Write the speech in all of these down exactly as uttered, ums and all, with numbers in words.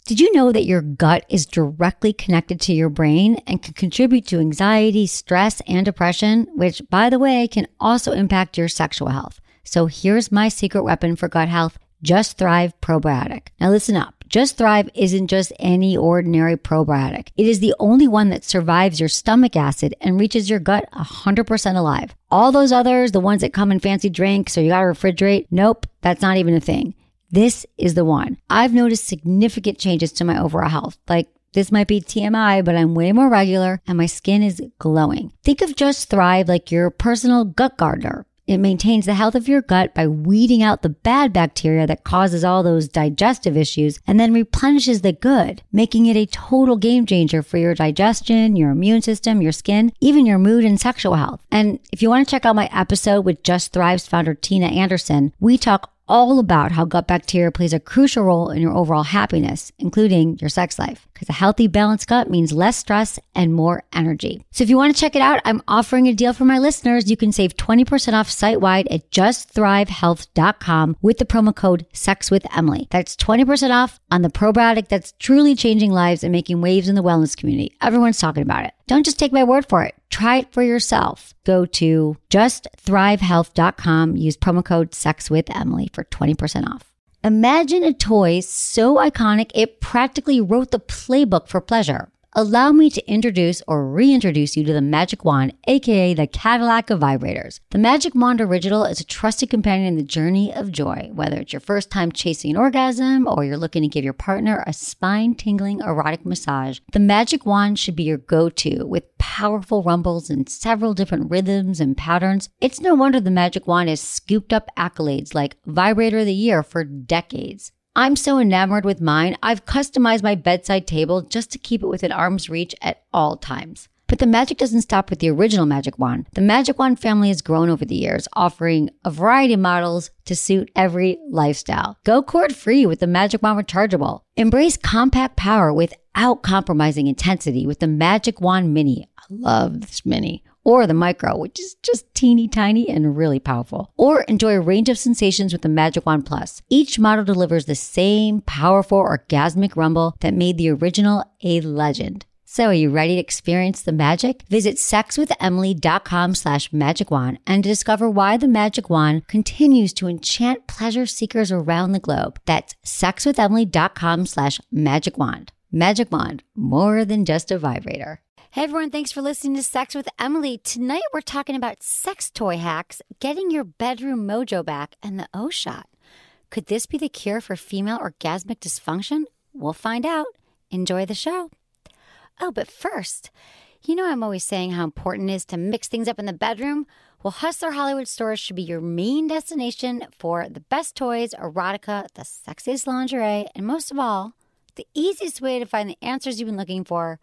Did you know that your gut is directly connected to your brain and can contribute to anxiety, stress, and depression, which, by the way, can also impact your sexual health? So here's my secret weapon for gut health, Just Thrive Probiotic. Now listen up. Just Thrive isn't just any ordinary probiotic. It is the only one that survives your stomach acid and reaches your gut one hundred percent alive. All those others, the ones that come in fancy drinks or you gotta refrigerate, nope, that's not even a thing. This is the one. I've noticed significant changes to my overall health. Like, this might be T M I, but I'm way more regular and my skin is glowing. Think of Just Thrive like your personal gut gardener. It maintains the health of your gut by weeding out the bad bacteria that causes all those digestive issues and then replenishes the good, making it a total game changer for your digestion, your immune system, your skin, even your mood and sexual health. And if you want to check out my episode with Just Thrive's founder, Tina Anderson, we talk all about how gut bacteria plays a crucial role in your overall happiness, including your sex life. Because a healthy, balanced gut means less stress and more energy. So if you want to check it out, I'm offering a deal for my listeners. You can save twenty percent off site-wide at just thrive health dot com with the promo code SEXWITHEMILY. That's twenty percent off on the probiotic that's truly changing lives and making waves in the wellness community. Everyone's talking about it. Don't just take my word for it. Try it for yourself. Go to just thrive health dot com. Use promo code SEXWITHEMILY for twenty percent off. Imagine a toy so iconic it practically wrote the playbook for pleasure. Allow me to introduce or reintroduce you to the Magic Wand, aka the Cadillac of vibrators. The Magic Wand Original is a trusted companion in the journey of joy. Whether it's your first time chasing an orgasm or you're looking to give your partner a spine-tingling erotic massage, the Magic Wand should be your go-to with powerful rumbles and several different rhythms and patterns. It's no wonder the Magic Wand has scooped up accolades like Vibrator of the Year for decades. I'm so enamored with mine, I've customized my bedside table just to keep it within arm's reach at all times. But the magic doesn't stop with the original Magic Wand. The Magic Wand family has grown over the years, offering a variety of models to suit every lifestyle. Go cord-free with the Magic Wand Rechargeable. Embrace compact power without compromising intensity with the Magic Wand Mini. I love this Mini. Or the Micro, which is just teeny tiny and really powerful. Or enjoy a range of sensations with the Magic Wand Plus. Each model delivers the same powerful orgasmic rumble that made the original a legend. So are you ready to experience the magic? Visit sexwithemily dot com slash magic wand and discover why the Magic Wand continues to enchant pleasure seekers around the globe. That's sexwithemily dot com slash magic wand. Magic Wand, more than just a vibrator. Hey everyone, thanks for listening to Sex with Emily. Tonight we're talking about sex toy hacks, getting your bedroom mojo back, and the O-Shot. Could this be the cure for female orgasmic dysfunction? We'll find out. Enjoy the show. Oh, but first, you know I'm always saying how important it is to mix things up in the bedroom? Well, Hustler Hollywood stores should be your main destination for the best toys, erotica, the sexiest lingerie, and most of all, the easiest way to find the answers you've been looking for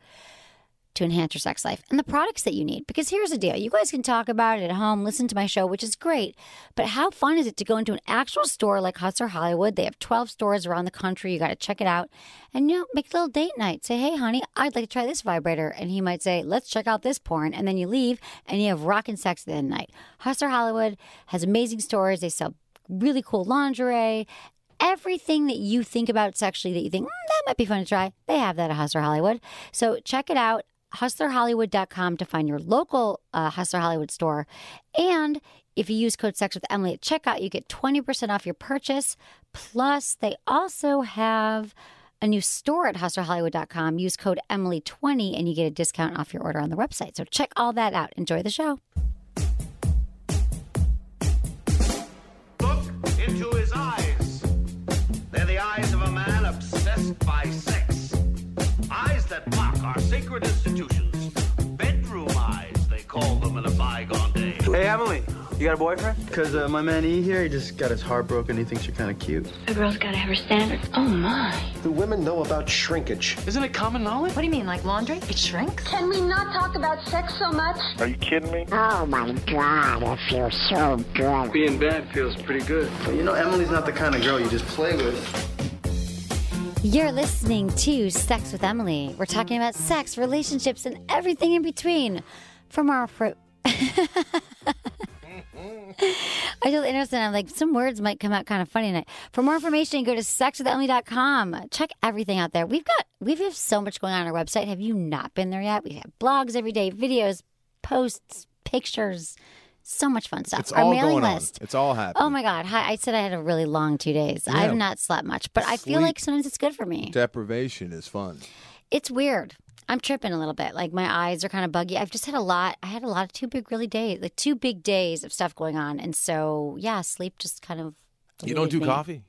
to enhance your sex life and the products that you need. Because here's the deal. You guys can talk about it at home, listen to my show, which is great. But how fun is it to go into an actual store like Hustler Hollywood? They have twelve stores around the country. You got to check it out. And, you know, make a little date night. Say, hey, honey, I'd like to try this vibrator. And he might say, let's check out this porn. And then you leave and you have rockin' sex at the end of the night. Hustler Hollywood has amazing stores. They sell really cool lingerie. Everything that you think about sexually that you think, mm, that might be fun to try, they have that at Hustler Hollywood. So check it out. hustler hollywood dot com to find your local uh, Hustler Hollywood store. And if you use code SEXWITHEMILY at checkout, you get twenty percent off your purchase. Plus, they also have a new store at hustler hollywood dot com. Use code Emily twenty and you get a discount off your order on the website. So check all that out. Enjoy the show. Look into his eyes. They're the eyes of a man obsessed by sex. Eyes that mock our sacred institutions. Bedroom eyes, they call them in a bygone day. Hey, Emily, you got a boyfriend? Because uh, my man E here, he just got his heart broken. He thinks you're kind of cute. A girl's got to have her standards. Oh, my. Do women know about shrinkage? Isn't it common knowledge? What do you mean, like laundry? It shrinks? Can we not talk about sex so much? Are you kidding me? Oh, my God, it feels so good. Being bad feels pretty good. But you know, Emily's not the kind of girl you just play with. You're listening to Sex with Emily. We're talking about sex, relationships, and everything in between. From our... Fr- I feel innocent. I'm like, some words might come out kind of funny tonight. For more information, go to sex with emily dot com. Check everything out there. We've got, we have so much going on on our website. Have you not been there yet? We have blogs every day, videos, posts, pictures. So much fun stuff. It's Our all mailing going list. on. It's all happening. Oh my God. Hi, I said I had a really long two days. Yeah. I have not slept much, but I feel Sleep like sometimes it's good for me. Deprivation is fun. It's weird. I'm tripping a little bit. Like my eyes are kind of buggy. I've just had a lot. I had a lot of two big, really days, like two big days of stuff going on. And so, yeah, sleep just kind of. You don't do me. coffee?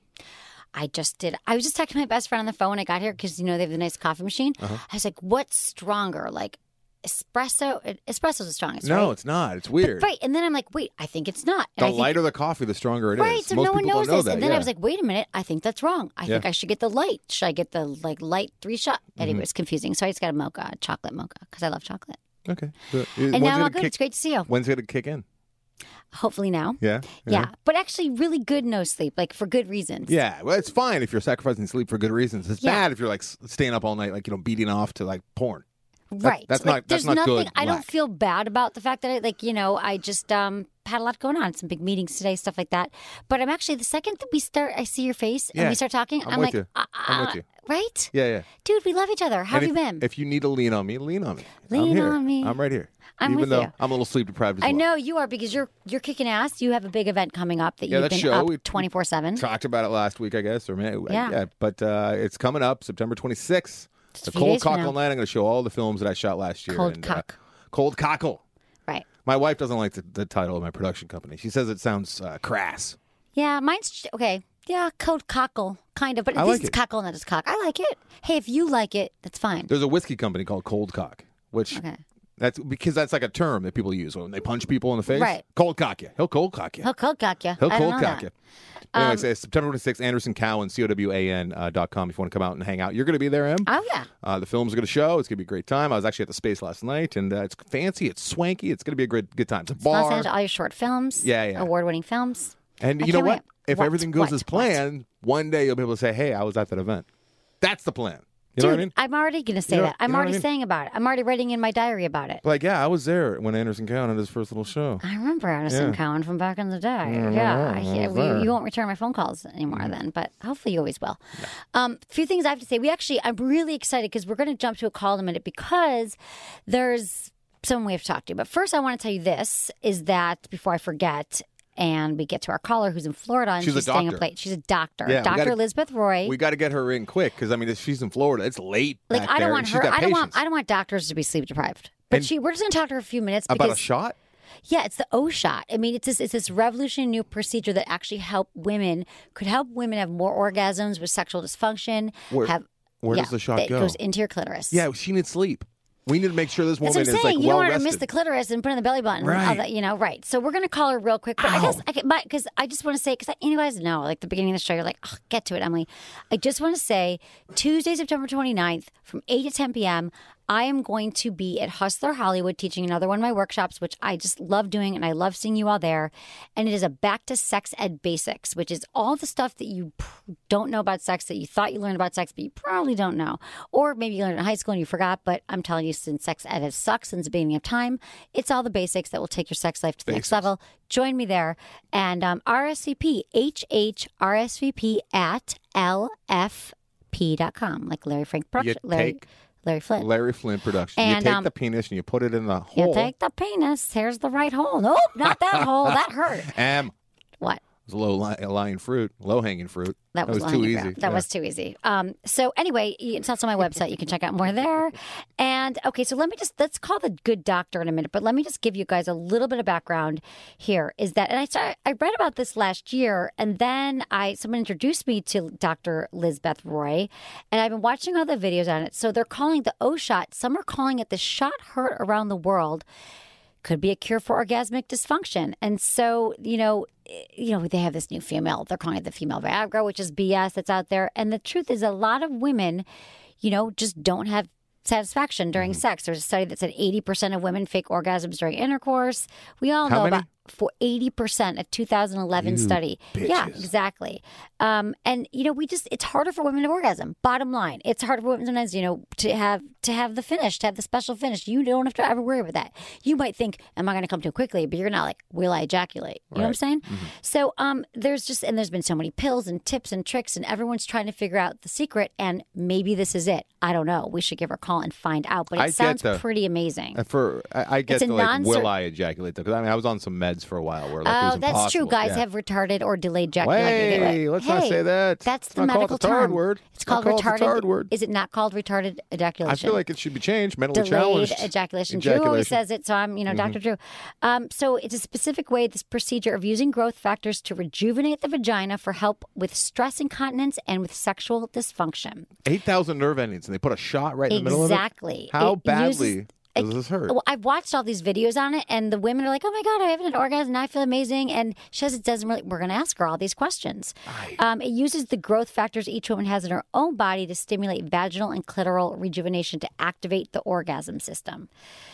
I just did. I was just talking to my best friend on the phone when I got here because, you know, they have the nice coffee machine. Uh-huh. I was like, what's stronger? Like espresso? Espresso's the strongest, No, right? it's not. It's weird. But, right. And then I'm like, wait, I think it's not. And The I think, lighter the coffee, the stronger it is. right. So Most no one people knows don't know this. that. And then yeah. I was like, wait a minute. I think that's wrong. I think Yeah. I should get the light. Should I get the like light three shot? Mm-hmm. Anyway, it's confusing. So I just got a mocha, a chocolate mocha, because I love chocolate. okay. So, And now I'm all good. It's great to see you. When's it going to kick in? Hopefully now. Yeah. Yeah. But actually, really good no sleep, like for good reasons. Yeah, well, it's fine if you're sacrificing sleep for good reasons. It's Yeah. bad if you're like s- staying up all night, like you know, beating off to like porn. That- Right. that's Like, not. That's there's not nothing, good. I don't lack. feel bad about the fact that I, like, you know, I just um, had a lot going on, some big meetings today, stuff like that. But I'm actually, the second that we start, I see your face and Yeah. we start talking, I'm I'm, with like, you. uh, I'm with uh, you. right? Yeah, yeah. Dude, we love each other. How And have you if, been? If you need to lean on me, lean on me. I'm Lean here. on me. I'm right here. I'm Even with though you. I'm a little sleep deprived as well. I know you are because you're you're kicking ass. You have a big event coming up that Yeah, you've that been show, we- up twenty-four seven. Talked about it last week, I guess, or maybe, Yeah. yeah. But uh, it's coming up September twenty-sixth. Just The a few Cold days from Cockle now. Night. I'm going to show all the films that I shot last year. Cold and, Cock. Uh, Cold Cockle. Right. My wife doesn't like the, the title of my production company. She says it sounds uh, crass. Yeah, mine's okay. Yeah, Cold Cockle, kind of. But I at least like it's it. cockle, not just cock. I like it. Hey, if you like it, that's fine. There's a whiskey company called Cold Cock, which Okay. that's because that's like a term that people use when they punch people in the face. Right. Cold cock you. He'll cold cock you. He'll cold cock you. He'll I don't cold know cock that. you. Anyway, so it's September twenty-sixth, Anderson Cowan, C O W A N uh, dot com if you want to come out and hang out. You're going to be there, Em. Oh, yeah. Uh, the films are going to show. It's going to be a great time. I was actually at the Space last night, and uh, it's fancy. It's swanky. It's going to be a great good time. It's a Los bar. Angeles, all your short films. Yeah, yeah. Award-winning films. And I you know can't what? wait. If What? everything goes What? as planned, one day you'll be able to say, hey, I was at that event. That's the plan. You Dude, know what I mean? I'm already going to say You know- that. I'm you know what I already mean? saying about it. I'm already writing in my diary about it. Like, yeah, I was there when Anderson Cowan had his first little show. I remember Anderson Yeah. Cowan from back in the day. Yeah, Yeah. I, I hear- was there. we, you won't return my phone calls anymore then, but hopefully you always will. Um, a few things I have to say. We actually, I'm really excited because we're going to jump to a call in a minute because there's someone we have to talk to. But first, I want to tell you this is that before I forget, and we get to our caller who's in Florida and She's she's, a staying doctor. up late. She's a doctor, Yeah, we Doctor gotta- Elizabeth Roy. We got to get her in quick because, I mean, if she's in Florida, it's late. like back I don't there, want and she's her. got I don't want. patients. I don't want doctors to be sleep deprived. But And- she, we're just going to talk to her a few minutes About because a shot? yeah, it's the O shot. I mean, it's this, it's this revolutionary new procedure that actually help women could help women have more orgasms with sexual dysfunction. Where- have where yeah, does the shot it go? goes into your clitus. Yeah, she needs sleep. We need to make sure this That's woman what I'm is saying. like you well don't want to rested. miss the clitoris and put it in the belly button. Right. All that, you know, right. So we're going to call her real quick. But I guess, I because I just want to say, because you guys know, like the beginning of the show, you're like, oh, get to it, Emily. I just want to say, Tuesday, September twenty-ninth, from eight to ten p.m., I am going to be at Hustler Hollywood teaching another one of my workshops, which I just love doing, and I love seeing you all there. And it is a back to sex ed basics, which is all the stuff that you p- don't know about sex that you thought you learned about sex, but you probably don't know. Or maybe you learned in high school and you forgot, but I'm telling you, since sex ed has sucked since the beginning of time, it's all the basics that will take your sex life to the next Basics. level. Join me there. And um, R S V P, H H R S V P at L F P dot com, like Larry Frank You Production. Larry, take Larry Flint. Larry Flint production. And, you take um, the penis and you put it in the You hole. take the penis. Here's the right hole. Nope, not that hole. That hurt. Um, What? it was low li- lying fruit, low hanging fruit. That was, too lying easy. around. That Yeah. was too easy. Um, so anyway, it's also on my website. You can check out more there. And okay, so let me just let's call the good doctor in a minute. But let me just give you guys a little bit of background here. Is that and I started, I read about this last year, and then I someone introduced me to Doctor Lizbeth Roy, and I've been watching all the videos on it. So they're calling the O shot. Some are calling it the shot heard around the world. Could be a cure for orgasmic dysfunction. And so, you know, you know, they have this new female, they're calling it the female Viagra, which is B S that's out there. And the truth is a lot of women, you know, just don't have satisfaction during Mm-hmm. sex. There's a study that said eighty percent of women fake orgasms during intercourse. We all How know many? about for eighty percent, a two thousand eleven You study. bitches. Yeah, exactly. Um, and, you know, we just, it's harder for women to orgasm. Bottom line, it's harder for women sometimes, you know, to have to have the finish, to have the special finish. You don't have to ever worry about that. You might think, am I going to come too quickly? But you're not like, will I ejaculate? You know what I'm saying? Mm-hmm. So um, there's just, and there's been so many pills and tips and tricks, and everyone's trying to figure out the secret. And maybe this is it. I don't know. We should give her a call and find out. But it I get sounds the- pretty amazing. And for I, I get It's a the like, non-cer- will I ejaculate? Because I mean, I was on some meds for a while where like, it Oh, was that's true. impossible. Guys Yeah. have retarded or delayed ejaculation. Hey, let's not Hey, say that. That's Let's the not call it medical the tard term. word. It's Let's not called call it the retarded. tard word. Is it not called retarded ejaculation? I feel like it should be changed. Mentally Delayed challenged ejaculation. Drew always ejaculation. says it, so I'm, you know, Doctor Drew. Um, so it's a specific way, this procedure of using growth factors to rejuvenate the vagina for help with stress incontinence and with sexual dysfunction. Eight thousand nerve endings, and they put a shot right in the middle of it. Exactly. How It badly uses- does this hurt? Well, I've watched all these videos on it, and the women are like, "Oh my god, I haven't had an orgasm, and I feel amazing." And she says it doesn't really. We're going to ask her all these questions. Um, it uses the growth factors each woman has in her own body to stimulate vaginal and clitoral rejuvenation to activate the orgasm system.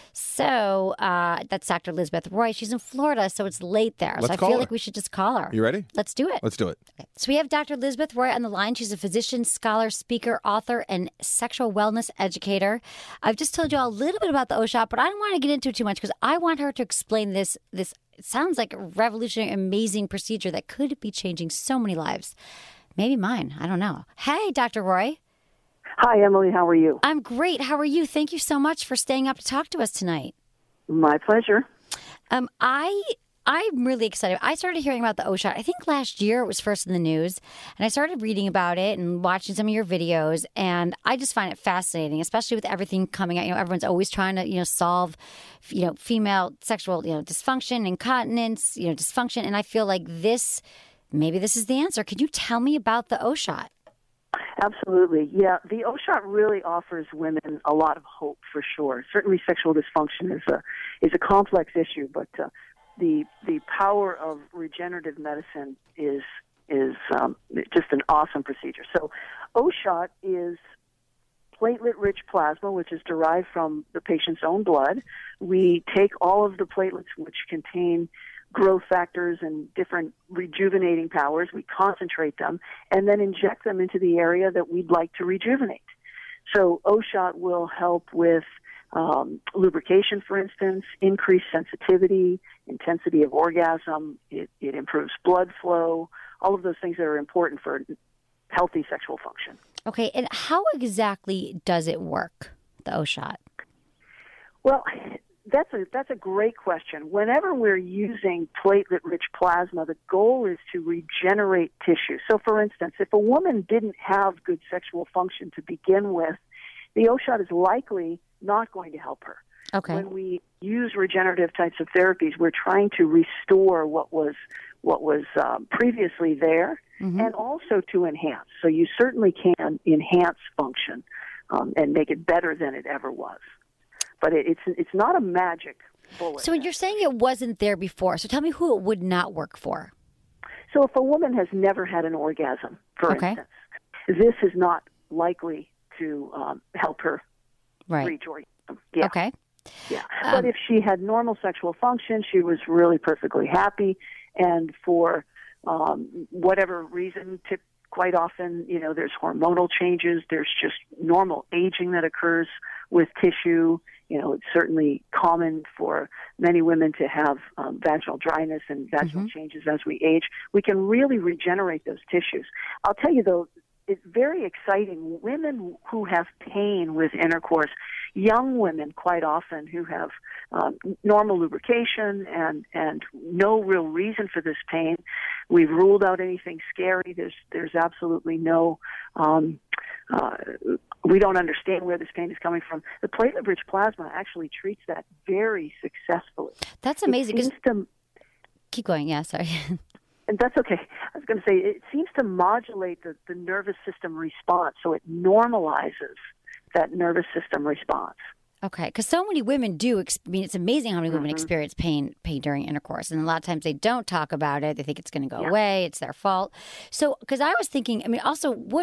So uh, that's Doctor Elizabeth Roy. She's in Florida, so it's late there. Let's so I call feel her. like we should just call her. You ready? Let's do it. Let's do it. So we have Doctor Elizabeth Roy on the line. She's a physician, scholar, speaker, author, and sexual wellness educator. I've just told you all a little bit about the O-Shot, but I don't want to get into it too much because I want her to explain this. This it sounds like a revolutionary, amazing procedure that could be changing so many lives. Maybe mine. I don't know. Hey, Doctor Roy. Hi, Emily. How are you? I'm great. How are you? Thank you so much for staying up to talk to us tonight. My pleasure. Um, I I'm really excited. I started hearing about the O-Shot. I think last year it was first in the news, and I started reading about it and watching some of your videos, and I just find it fascinating, especially with everything coming out. You know, everyone's always trying to you know solve, you know, female sexual you know dysfunction, incontinence, you know, dysfunction, and I feel like this maybe this is the answer. Could you tell me about the O-Shot? Absolutely. Yeah, the O-Shot really offers women a lot of hope for sure. Certainly sexual dysfunction is a is a complex issue, but uh, the the power of regenerative medicine is is um, just an awesome procedure. So O-Shot is platelet-rich plasma, which is derived from the patient's own blood. We take all of the platelets which contain growth factors and different rejuvenating powers. We concentrate them and then inject them into the area that we'd like to rejuvenate. So O-Shot will help with um, lubrication, for instance, increased sensitivity, intensity of orgasm. It, it improves blood flow, all of those things that are important for healthy sexual function. Okay, and how exactly does it work, the O-Shot? Well, That's a that's a great question. Whenever we're using platelet-rich plasma, the goal is to regenerate tissue. So, for instance, if a woman didn't have good sexual function to begin with, the O-Shot is likely not going to help her. Okay. When we use regenerative types of therapies, we're trying to restore what was what was um, previously there, Mm-hmm. and also to enhance. So you certainly can enhance function um, and make it better than it ever was. But it, it's it's not a magic bullet. So you're saying it wasn't there before. So tell me who it would not work for. So if a woman has never had an orgasm, for Okay. instance, this is not likely to um, help her Right. reach orgasm. Yeah. Okay. Yeah. Um, But if she had normal sexual function, she was really perfectly happy, and for um, whatever reason, tip, quite often, you know, there's hormonal changes, there's just normal aging that occurs with tissue. You know, it's certainly common for many women to have um, vaginal dryness and vaginal Mm-hmm. changes as we age. We can really regenerate those tissues. I'll tell you, though, it's very exciting. Women who have pain with intercourse, young women quite often who have um, normal lubrication and, and no real reason for this pain. We've ruled out anything scary. There's there's absolutely no, um, uh, we don't understand where this pain is coming from. The platelet-rich plasma actually treats that very successfully. That's amazing. It seems to, Keep going. Yeah, sorry. and that's okay. I was going to say, it seems to modulate the, the nervous system response, so it normalizes that nervous system response. Okay, because so many women do. Ex- I mean, it's amazing how many women Mm-hmm. experience pain pain during intercourse, and a lot of times they don't talk about it. They think it's going to go Yeah. away. It's their fault. So, because I was thinking, I mean, also, what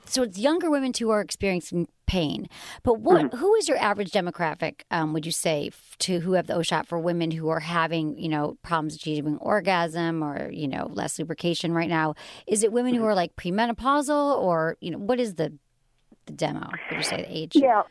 so it's younger women who are experiencing pain. But what mm-hmm. who is your average demographic, um, would you say, f- to who have the O-shot for women who are having, you know, problems achieving orgasm or, you know, less lubrication right now? Is it women mm-hmm. who are like premenopausal or, you know, what is the the demo? Would you say the age? Yeah.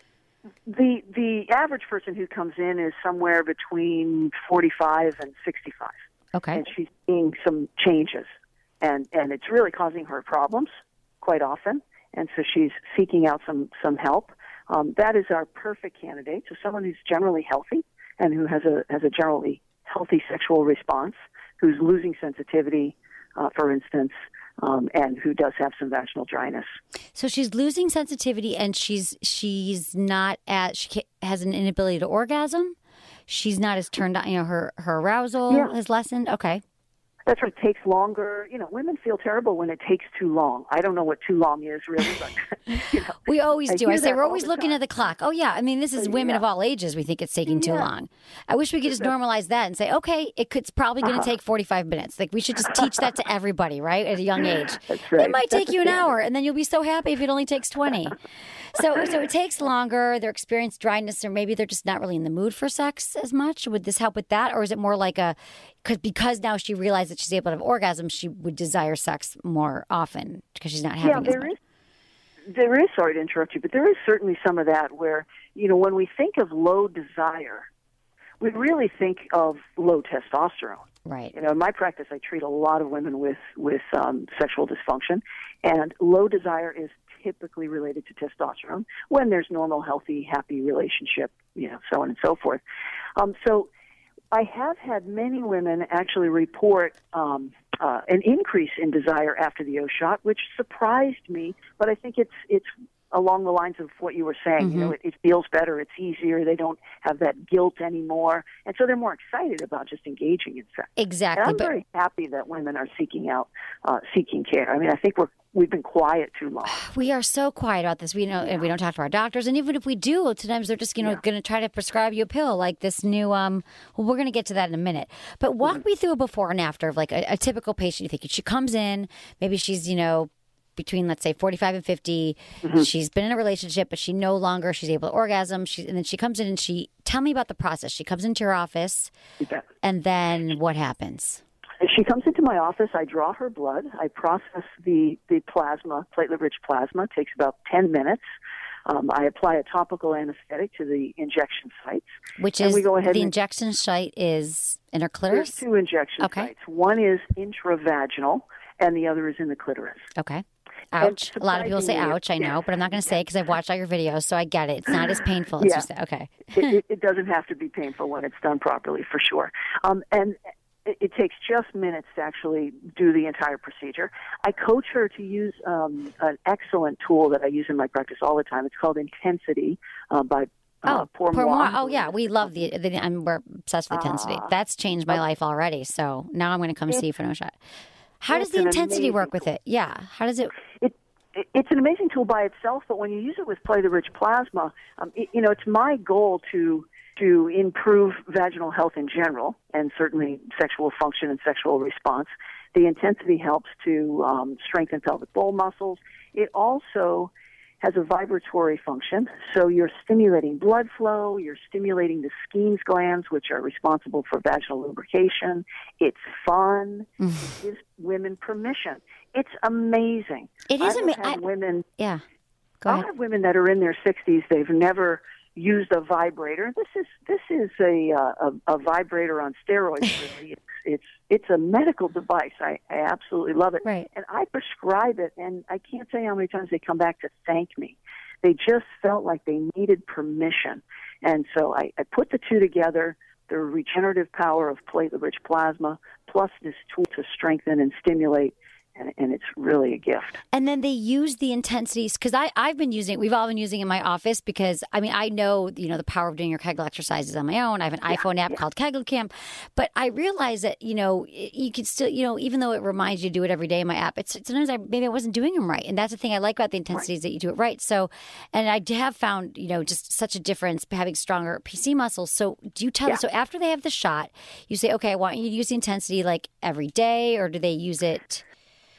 The the average person who comes in is somewhere between forty-five and sixty-five. Okay. And she's seeing some changes. And and it's really causing her problems quite often. And so she's seeking out some, some help. Um, that is our perfect candidate. So someone who's generally healthy and who has a has a generally healthy sexual response, who's losing sensitivity, uh, for instance, um, and who does have some vaginal dryness. So she's losing sensitivity, and she's she's not at she has an inability to orgasm. She's not as turned on. You know, her her arousal yeah. has lessened. Okay. That's right. It takes longer. You know, women feel terrible when it takes too long. I don't know what too long is really, but you know, we always I do. I say we're always looking time. at the clock. Oh yeah, I mean this is women yeah. of all ages. We think it's taking too yeah. long. I wish we could just normalize that and say, okay, it could, it's probably going to uh-huh. take forty-five minutes. Like we should just teach that to everybody, right, at a young age. That's right. It might take you an hour, and then you'll be so happy if it only takes twenty. So, so it takes longer. They're experiencing dryness, or maybe they're just not really in the mood for sex as much. Would this help with that, or is it more like a because because now she realized that she's able to have orgasm, she would desire sex more often because she's not having. Yeah, as there much. is. There is. Sorry to interrupt you, but there is certainly some of that where you know when we think of low desire, we really think of low testosterone. Right. You know, in my practice, I treat a lot of women with with um, sexual dysfunction, and low desire is typically related to testosterone when there's normal, healthy, happy relationship, you know, so on and so forth. Um, so I have had many women actually report um, uh, an increase in desire after the O-shot, which surprised me, but I think it's it's along the lines of what you were saying. Mm-hmm. You know, it, it feels better, it's easier, they don't have that guilt anymore, and so they're more excited about just engaging in sex. Exactly. And I'm but... very happy that women are seeking out, uh, seeking care. I mean, I think we're We've been quiet too long. We are so quiet about this. We know, yeah. and we don't talk to our doctors. And even if we do, sometimes they're just, you know, yeah. going to try to prescribe you a pill like this new. Um, well, we're going to get to that in a minute. But walk mm-hmm. me through a before and after of like a, a typical patient. You think she comes in, maybe she's, you know, between let's say forty-five and fifty. Mm-hmm. She's been in a relationship, but she no longer she's able to orgasm. She and then she comes in and she tell me about the process. She comes into your office, and then what happens? She comes into my office, I draw her blood, I process the, the plasma, platelet-rich plasma. It takes about ten minutes. Um, I apply a topical anesthetic to the injection sites. Which is, we go ahead the and, injection site is in her clitoris? There's two injection okay. sites. One is intravaginal, and the other is in the clitoris. Okay. Ouch. A lot of people say ouch, I know, yeah. but I'm not going to say it because I've watched all your videos, so I get it. It's not as painful as yeah. you say. Okay. it, it doesn't have to be painful when it's done properly, for sure. Um, and it takes just minutes to actually do the entire procedure. I coach her to use um, an excellent tool that I use in my practice all the time. It's called Intensity uh, by uh, oh, Pour Pour Moi. Oh, yeah. We love the, the I'm, we're obsessed with Intensity. Uh, That's changed my okay. life already. So now I'm going to come it's, see you for no shot. How does the Intensity work with tool. it? Yeah. How does it... it It's an amazing tool by itself, but when you use it with platelet-rich plasma, um, it, you know, it's my goal to to improve vaginal health in general, and certainly sexual function and sexual response. The Intensity helps to um, strengthen pelvic bowl muscles. It also has a vibratory function, so you're stimulating blood flow, you're stimulating the Skene's glands, which are responsible for vaginal lubrication. It's fun. It gives women permission. It's amazing. It is amazing. I have women. Yeah. Go I ahead. have women that are in their sixties. They've never used a vibrator. This is this is a uh, a, a vibrator on steroids. Really, it's, it's it's a medical device. I, I absolutely love it. Right. And I prescribe it, and I can't tell you how many times they come back to thank me. They just felt like they needed permission, and so I, I put the two together. The regenerative power of platelet-rich plasma, plus this tool to strengthen and stimulate. And, and it's really a gift. And then they use the intensities, because I've been using it. We've all been using it in my office because, I mean, I know, you know, the power of doing your Kegel exercises on my own. I have an yeah, iPhone app yeah. called Kegel Camp. But I realize that, you know, you can still, you know, even though it reminds you to do it every day in my app, it's sometimes I, maybe I wasn't doing them right. And that's the thing I like about the intensities right. that you do it right. So, and I have found, you know, just such a difference having stronger P C muscles. So do you tell yeah. them, so after they have the shot, you say, okay, I want you to use the intensity like every day, or do they use it...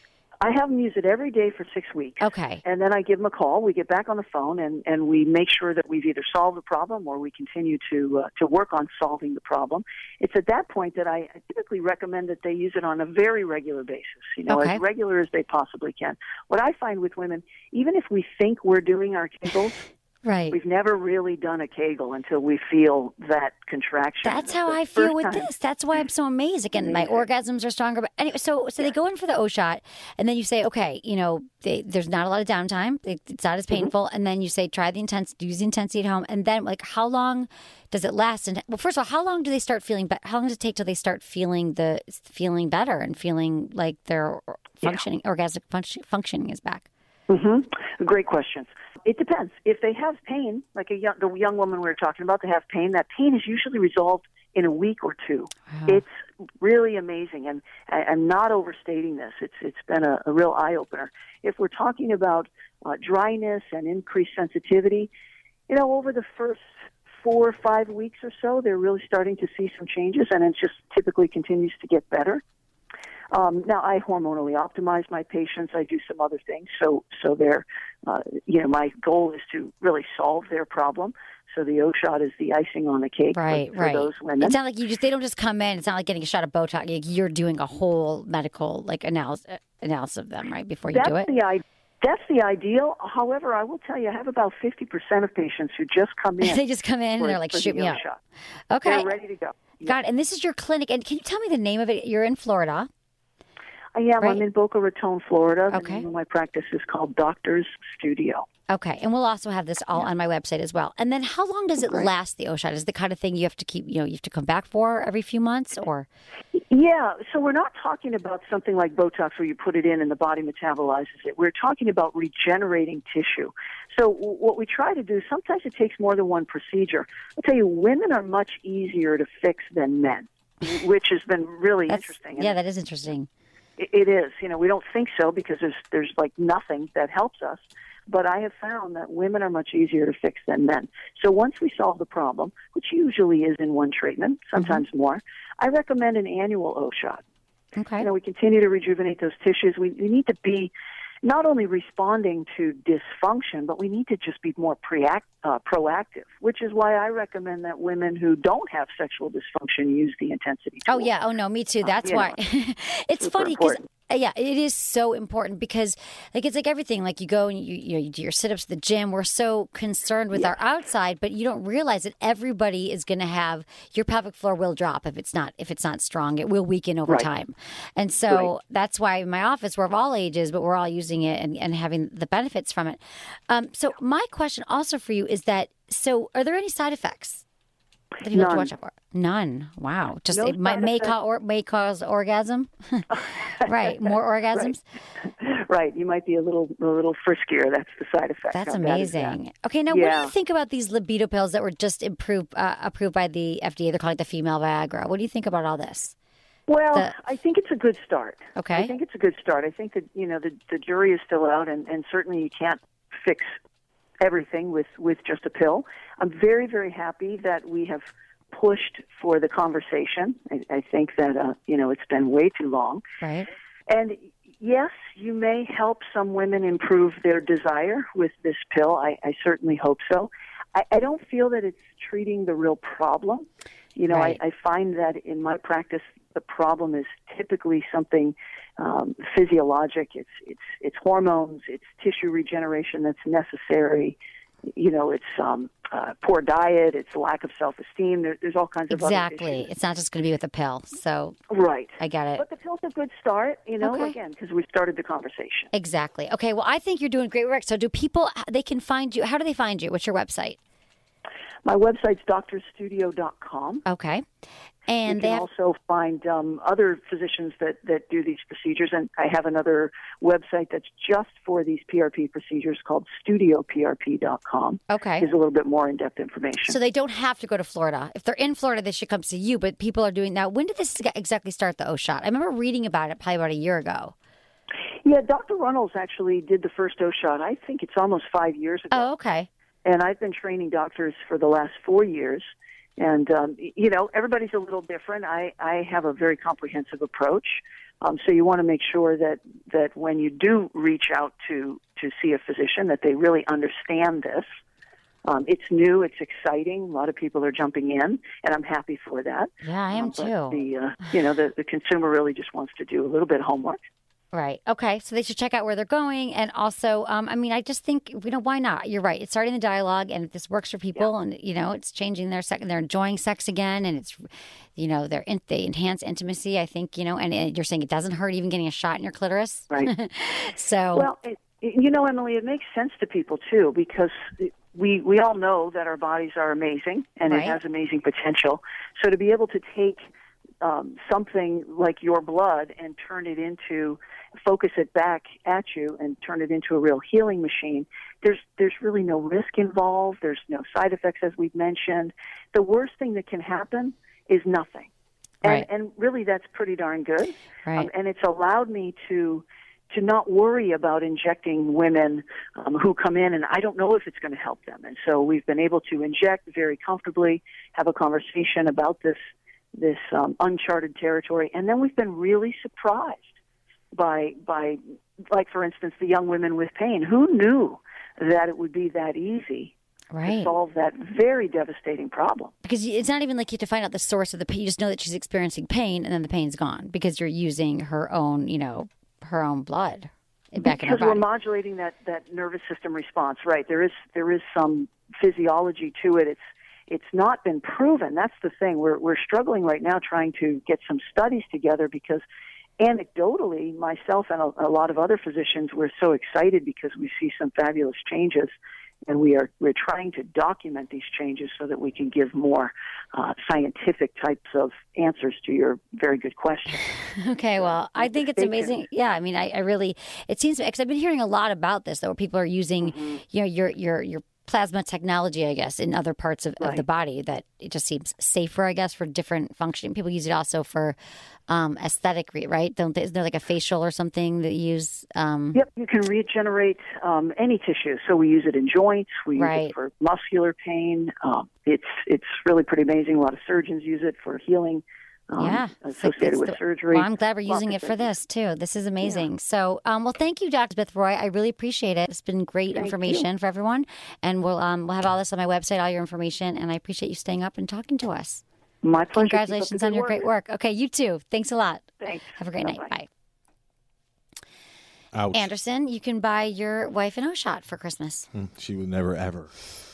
I have them use it every day for six weeks. Okay. And then I give them a call. We get back on the phone, and, and we make sure that we've either solved the problem or we continue to uh, to work on solving the problem. It's at that point that I typically recommend that they use it on a very regular basis, you know, Okay. as regular as they possibly can. What I find with women, even if we think we're doing our Kegels, Right. we've never really done a Kegel until we feel that contraction. That's how The I feel first with time- this. That's why I'm so amazed. Again, my orgasms are stronger. But anyway, so so they go in for the O shot, and then you say, okay, you know, they, there's not a lot of downtime. It, it's not as painful. And then you say, try the intense, use the intensity at home. And then, like, how long does it last? And well, first of all, how long do they start feeling? But how long does it take till they start feeling the feeling better and feeling like their functioning, orgasmic func- functioning is back? Mm-hmm. Great questions. It depends. If they have pain, like a young, the young woman we were talking about, they have pain, that pain is usually resolved in a week or two. Wow. It's really amazing, and I, I'm not overstating this. It's It's been a, a real eye-opener. If we're talking about uh, dryness and increased sensitivity, you know, over the first four or five weeks or so, they're really starting to see some changes, and it just typically continues to get better. Um, now, I hormonally optimize my patients. I do some other things. So, so they're, uh, you know, my goal is to really solve their problem. So the O shot is the icing on the cake Right, for, for right. those women. It's not like you just, they don't just come in. It's not like getting a shot of Botox. Like, you're doing a whole medical, like, analysis, analysis of them, right, before you That's do it? the idea. That's the ideal. However, I will tell you, I have about fifty percent of patients who just come in. They just come in and for- they're like, for shoot the me O up. shot. Okay. They're ready to go. God, and this is your clinic. And can you tell me the name of it? You're in Florida. I am. Right. I'm in Boca Raton, Florida. The Okay. name of my practice is called Doctor's Studio. Okay. And we'll also have this all on my website as well. And then how long does it last, the O shot? Is it the kind of thing you have to keep, you know, you have to come back for every few months, or? Yeah, so we're not talking about something like Botox where you put it in and the body metabolizes it. We're talking about regenerating tissue. So w- what we try to do, sometimes it takes more than one procedure. I'll tell you, women are much easier to fix than men, which has been really That's, interesting. yeah, that is interesting. It, it is. You know, we don't think so because there's there's like nothing that helps us. But I have found that women are much easier to fix than men. So once we solve the problem, which usually is in one treatment, sometimes mm-hmm. more, I recommend an annual O shot. Okay. You know, we continue to rejuvenate those tissues. We, we need to be not only responding to dysfunction, but we need to just be more preact, uh, proactive, which is why I recommend that women who don't have sexual dysfunction use the intensity tool. Oh, yeah. Oh, no, me too. That's Uh, why. It's super funny because, important. yeah, it is so important because, like, it's like everything. Like, you go and you, you, know, you do your sit-ups at the gym. We're so concerned with our outside, but you don't realize that everybody is going to have, your pelvic floor will drop if it's not if it's not strong. It will weaken over Right. time. And so Right. that's why in my office, we're of all ages, but we're all using it and, and having the benefits from it. Um, so my question also for you is that, so are there any side effects that you have to None. watch out for? None. Wow. Just No it might, side may, effects. ca- or, may cause orgasm. Right. More orgasms. Right, you might be a little a little friskier. That's the side effect. That's How bad is that? amazing. Okay, now what do Yeah. you think about these libido pills that were just improved, uh, approved by the F D A? They're calling it the female Viagra. What do you think about all this? Well, The- I think it's a good start. Okay. I think it's a good start. I think that, you know, the, the jury is still out, and, and certainly you can't fix everything with, with just a pill. I'm very, very happy that we have pushed for the conversation. I, I think that, uh, you know, it's been way too long. Right. And yes, you may help some women improve their desire with this pill. I, I certainly hope so. I, I don't feel that it's treating the real problem. You know, Right. I, I find that in my practice, the problem is typically something um, physiologic. It's it's it's hormones. It's tissue regeneration that's necessary. You know, it's um, uh, poor diet. It's lack of self-esteem. There, there's all kinds of other Exactly. issues. It's not just going to be with a pill. So Right. I get it. But the pill's a good start. You know, Okay. again, because we started the conversation. Exactly. Okay. Well, I think you're doing great work. So do people, they can find you. How do they find you? What's your website? My website's doctor studio dot com. Okay. And you they can have, also find um, other physicians that, that do these procedures. And I have another website that's just for these P R P procedures called studio P R P dot com. okay. There's a little bit more in-depth information. So they don't have to go to Florida. If they're in Florida, they should come see you. But people are doing now. When did this exactly start, the O shot? I remember reading about it probably about a year ago. Yeah, Doctor Runnels actually did the first O shot. I think it's almost five years ago. Oh, okay. And I've been training doctors for the last four years. And, um, you know, everybody's a little different. I, I have a very comprehensive approach. Um, so you want to make sure that, that when you do reach out to, to see a physician, that they really understand this. Um, it's new, it's exciting. A lot of people are jumping in, and I'm happy for that. Yeah, I am um, but too. The uh, you know the, the consumer really just wants to do a little bit of homework. Right. Okay. So they should check out where they're going, and also, um, I mean, I just think you know why not? You're right. It's starting the dialogue, and if this works for people, yeah. and you know, it's changing their sex, they're enjoying sex again, and it's, you know, they're in, they enhance intimacy. I think you know, and, and you're saying it doesn't hurt even getting a shot in your clitoris, right? So well, it, you know, Emily, it makes sense to people too because. It, We we all know that our bodies are amazing and right. it has amazing potential. So to be able to take um, something like your blood and turn it into, focus it back at you and turn it into a real healing machine, there's there's really no risk involved. There's no side effects, as we've mentioned. The worst thing that can happen is nothing. And, right. and really that's pretty darn good. Right. Um, and it's allowed me to... to not worry about injecting women um, who come in, and I don't know if it's going to help them. And so we've been able to inject very comfortably, have a conversation about this this um, uncharted territory, and then we've been really surprised by, by, like, for instance, the young women with pain. Who knew that it would be that easy right. to solve that very devastating problem? Because it's not even like you have to find out the source of the pain. You just know that she's experiencing pain, and then the pain's gone because you're using her own, you know, her own blood back because in her body. We're modulating that, that nervous system response, right? There is there is some physiology to it. It's it's not been proven. That's the thing. We're we're struggling right now trying to get some studies together because anecdotally, myself and a, a lot of other physicians, we're so excited because we see some fabulous changes. And we are we're trying to document these changes so that we can give more uh, scientific types of answers to your very good question. Okay, well, I think it's amazing. Yeah, I mean, I, I really it seems because I've been hearing a lot about this, though, where people are using mm-hmm. you know your your your plasma technology, I guess, in other parts of, right. of the body that it just seems safer, I guess, for different functioning. People use it also for um, aesthetic, right? Don't they, isn't there like a facial or something that you use? Um... Yep, you can regenerate um, any tissue. So we use it in joints. We use right. it for muscular pain. Um, it's it's really pretty amazing. A lot of surgeons use it for healing. Um, yeah, associated with the, surgery. Well, I'm glad we're using it for this too. This is amazing. Yeah. So, um, well, thank you, Doctor Beth Roy. I really appreciate it. It's been great thank information you. for everyone, and we'll um, we'll have all this on my website, all your information, and I appreciate you staying up and talking to us. My pleasure. Congratulations on your work. great work. Okay, you too. Thanks a lot. Thanks. Have a great Bye-bye. night. Bye. Ouch. Anderson, you can buy your wife an O-Shot for Christmas. She would never ever.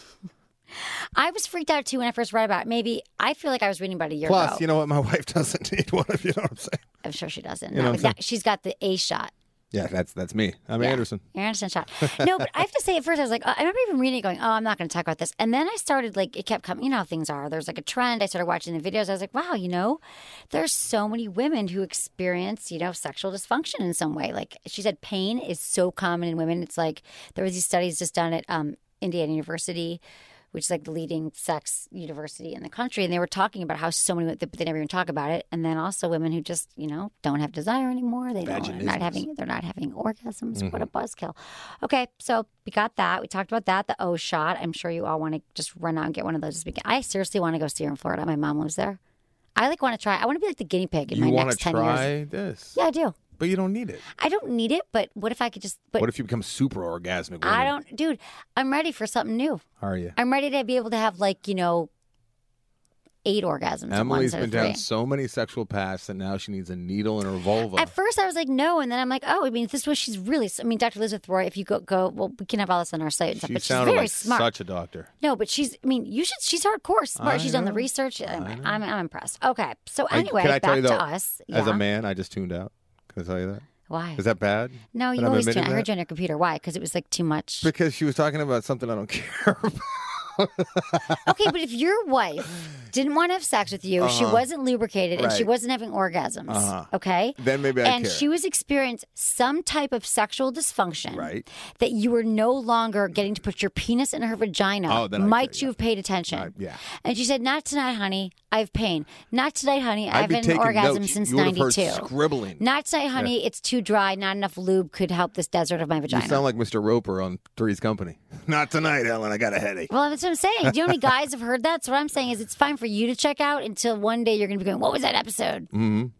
I was freaked out, too, when I first read about it. Maybe, I feel like I was reading about a year Plus, ago. you know what? My wife doesn't need one, if you know what I'm saying. I'm sure she doesn't. You know No, what I'm saying? yeah, she's got the A-Shot. Yeah, that's that's me. I'm yeah. Anderson. You're Anderson shot. No, but I have to say, at first, I was like, oh, I remember even reading it going, oh, I'm not going to talk about this. And then I started, like, it kept coming. You know how things are. There's, like, a trend. I started watching the videos. I was like, wow, you know, there's so many women who experience, you know, sexual dysfunction in some way. Like, she said pain is so common in women. It's like, there was these studies just done at um, Indiana University, which is like the leading sex university in the country. And they were talking about how so many, but they never even talk about it. And then also women who just, you know, don't have desire anymore. They don't, they're not having, they're not having orgasms. Mm-hmm. What a buzzkill. Okay. So we got that. We talked about that, the O-Shot. I'm sure you all want to just run out and get one of those this weekend. I seriously want to go see her in Florida. My mom lives there. I like want to try. I want to be like the guinea pig in you my wanna next ten years. You want to try this? Yeah, I do. But you don't need it. I don't need it, but what if I could just... But what if you become super orgasmic? Women? I don't... Dude, I'm ready for something new. Are you? I'm ready to be able to have, like, you know, eight orgasms Emily's at once. been down so many sexual paths that now she needs a needle and a vulva. At first, I was like, no. And then I'm like, oh, I mean, if this was... She's really... I mean, Doctor Elizabeth Roy, if you go... go well, we can have all this on our site and stuff, she but she's sounded very like smart. such a doctor. No, but she's... I mean, you should... She's hardcore smart. I she's know. done the research. I'm, I'm, I'm impressed. Okay. So I, anyway, can I back tell you, though, to us. As Yeah. a man, I just tuned out. Can I tell you that? Why? Is that bad? No, you I'm always do. admitting I heard that? you on your computer. Why? Because it was like too much. Because she was talking about something I don't care about. Okay, but if your wife didn't want to have sex with you, uh-huh. she wasn't lubricated, and she Right. wasn't having orgasms, Uh-huh. okay? Then maybe I And care. she was experiencing some type of sexual dysfunction, Right. that you were no longer getting to put your penis in her vagina. Oh, then I Might care, you yeah. have paid attention? Uh, yeah. And she said, not tonight, honey. I have pain. Not tonight, honey. I I'd be haven't had an taking orgasm notes. since You would have heard ninety-two. scribbling. Not tonight, honey. It's too dry. Not enough lube could help this desert of my vagina. You sound like Mister Roper on Three's Company. Not tonight, Ellen. I got a headache. Well, that's what I'm saying. Do you know how many guys have heard that? So what I'm saying is it's fine for you to check out until one day you're going to be going, what was that episode? Mm-hmm.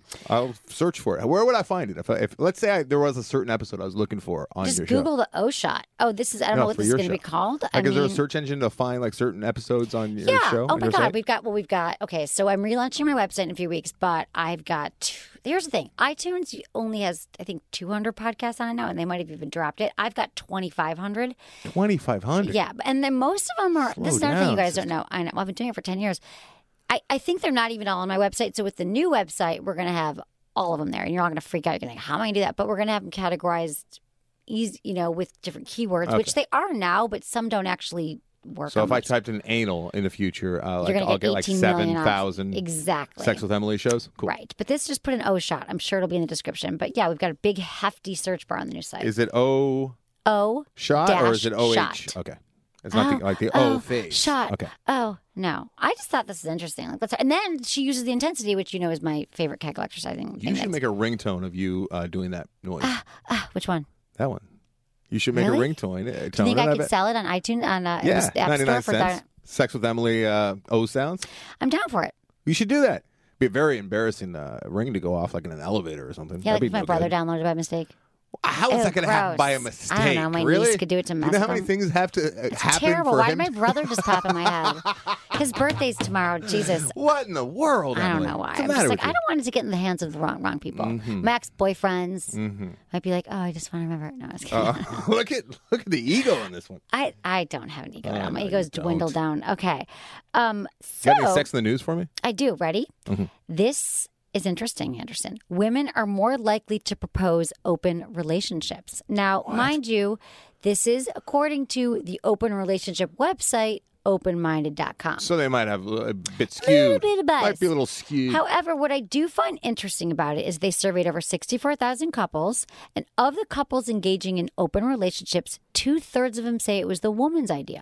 I'll search for it. Where would I find it? If, I, if let's say I, there was a certain episode I was looking for on Just your Google show. the O Shot. Oh, this is I don't No, know what for this is your going to be show. called. Like, I is mean, there a search engine to find like certain episodes on your yeah. show? Oh on my your God, site? we've got well, we've got. Okay, so I'm relaunching my website in a few weeks, but I've got. Two, here's the thing: iTunes only has I think two hundred podcasts on it now, and they might have even dropped it. I've got twenty-five hundred. twenty-five hundred. Yeah, and then most of them are. Slow this is another thing down, you guys sister. don't know. I know. Well, I've been doing it for ten years. I, I think they're not even all on my website. So with the new website, we're going to have all of them there. And you're not going to freak out. You're going to think, how am I going to do that? But we're going to have them categorized, easy, you know, with different keywords, Okay. which they are now, but some don't actually work. So on if I websites. typed in anal in the future, uh, like You're gonna I'll get get like eighteen million seven off. thousand Exactly. Sex with Emily shows. Cool. Right. But this just put an O Shot. I'm sure it'll be in the description. But yeah, we've got a big, hefty search bar on the new site. Is it O O shot or is it dash O H? shot. Okay. It's not Oh, the, like the oh, O phase. Shot. Okay. Oh, no. I just thought this is interesting. Like, let's, and then she uses the intensity, which you know is my favorite Kegel exercising. You thing should that's- make a ringtone of you uh, doing that noise. Ah, which one? That one. You should make Really? a ringtone. Uh, Do you tone think it, I could bet. sell it on iTunes on uh, in Yeah, the App ninety-nine Store for cents. that? Sex with Emily uh, O sounds. I'm down for it. You should do that. Be a very embarrassing uh, ring to go off like in an elevator or something. Yeah, like That'd if be my no brother good. downloaded it by mistake. How is Ew, that going to happen gross. by a I don't mistake? know, my really? niece could do it to You mess know how with many him. things have to uh, It's happen terrible. for Why him? did my to- brother just pop in my head? His birthday's tomorrow. Jesus. What in the world? I don't Emily? know why. What's the I'm just matter like, with I you? don't want it to get in the hands of the wrong wrong people. Mhm. My ex-boyfriends Mhm. might be like, oh, I just want to remember. No, I was kidding. Uh, look at look at the ego in this one. I, I don't have an ego. Oh, now. My no, ego's you don't. dwindled down. Okay. Um, so Got any Sex in the News for me? I do. Ready? Mhm. This is interesting, Anderson. Women are more likely to propose open relationships. Now, mind you, this is according to the open relationship website, open minded dot com. So they might have a bit skewed. A little bit of bias. Might be a little skewed. However, what I do find interesting about it is they surveyed over sixty-four thousand couples, and of the couples engaging in open relationships, two-thirds of them say it was the woman's idea.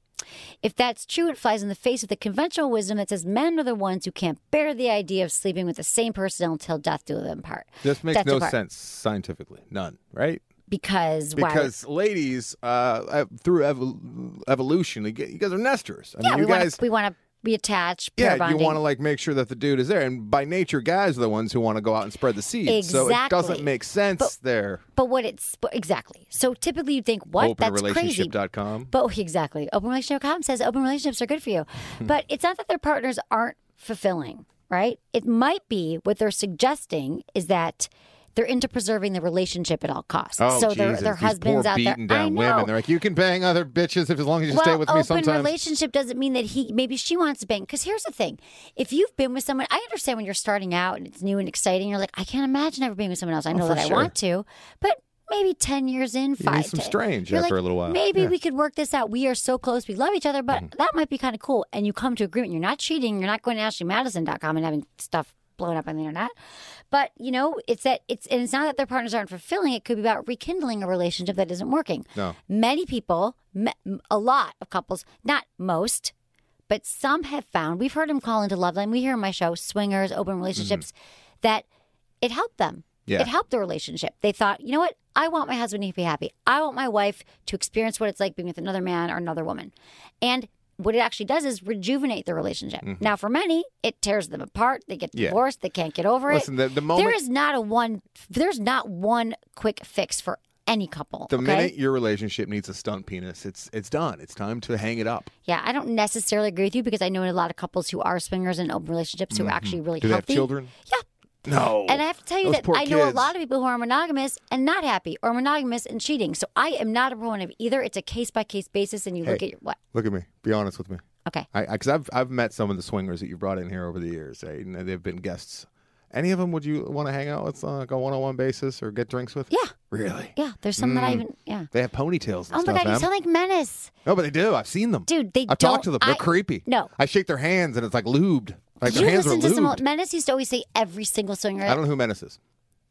If that's true, it flies in the face of the conventional wisdom that says men are the ones who can't bear the idea of sleeping with the same person until death do them part. This makes Death do no part. sense scientifically. None, right? Because why? Because ladies, uh, uh, through evol- evolution, you g- you guys are nesters. I yeah, mean, we you want guys, to we want to be attached. pair yeah, you bonding. want to like make sure that the dude is there. And by nature, guys are the ones who want to go out and spread the seed. So it Exactly. doesn't make sense But- there. But what it's but exactly. So typically you'd think, what? open That's crazy. relationship dot com. But oh, exactly. open relationship dot com says open relationships are good for you. But it's not that their partners aren't fulfilling, right? It might be what they're suggesting is that they're into preserving the relationship at all costs. Oh, so their Jesus. their These husbands poor out there. beaten down I know. women. They're like, you can bang other bitches if as long as you well, stay with me open sometimes. relationship doesn't mean that he maybe she wants to bang. Because here's the thing: if you've been with someone, I understand when you're starting out and it's new and exciting. You're like, I can't imagine ever being with someone else. I know for that sure. I want to, but maybe ten years in, You five, need some ten- strange you're after like, a little while. Maybe Yeah. we could work this out. We are so close. We love each other, but Mm-hmm. that might be kind of cool. And you come to agreement. You're not cheating. You're not going to ashley madison dot com and having stuff blown up on the internet. But you know, it's that it's and it's not that their partners aren't fulfilling. It could be about rekindling a relationship that isn't working. No. Many people, me- a lot of couples, not most, but some have found. We've heard them call into Loveline. We hear on my show, swingers, open relationships, that it helped them. Yeah. It helped the relationship. They thought, you know what? I want my husband to be happy. I want my wife to experience what it's like being with another man or another woman. And what it actually does is rejuvenate the relationship. Now, for many, it tears them apart. They get Yeah. divorced. They can't get over Listen, it. the- the moment- there is not a one. There's not one quick fix for any couple. The okay? minute your relationship needs a stunt penis, it's it's done. It's time to hang it up. Yeah, I don't necessarily agree with you because I know a lot of couples who are swingers and open relationships who are actually really Do they have healthy. children? Yeah. No. And I have to tell you Those that poor I know a kids. lot of people who are monogamous and not happy, or monogamous and cheating. So I am not a proponent of either. It's a case by case basis, and you look Hey. at your what? Look at me. Be honest with me. Okay. I because I've I've met some of the swingers that you brought in here over the years. Right? And they've been guests. Any of them would you want to hang out with on like a one-on-one basis or get drinks with? Yeah. Really? Yeah, there's some that I Mm. even yeah. They have ponytails and Oh my stuff. god, you Em. sound like Menace, No, but they do. I've seen them. dude. They I've don't. talked to them. They're I- creepy. No. I shake their hands and it's like lubed. Like you their hands are listen to some lubed. Menace used to always say every single swinger. I don't know who Menace is.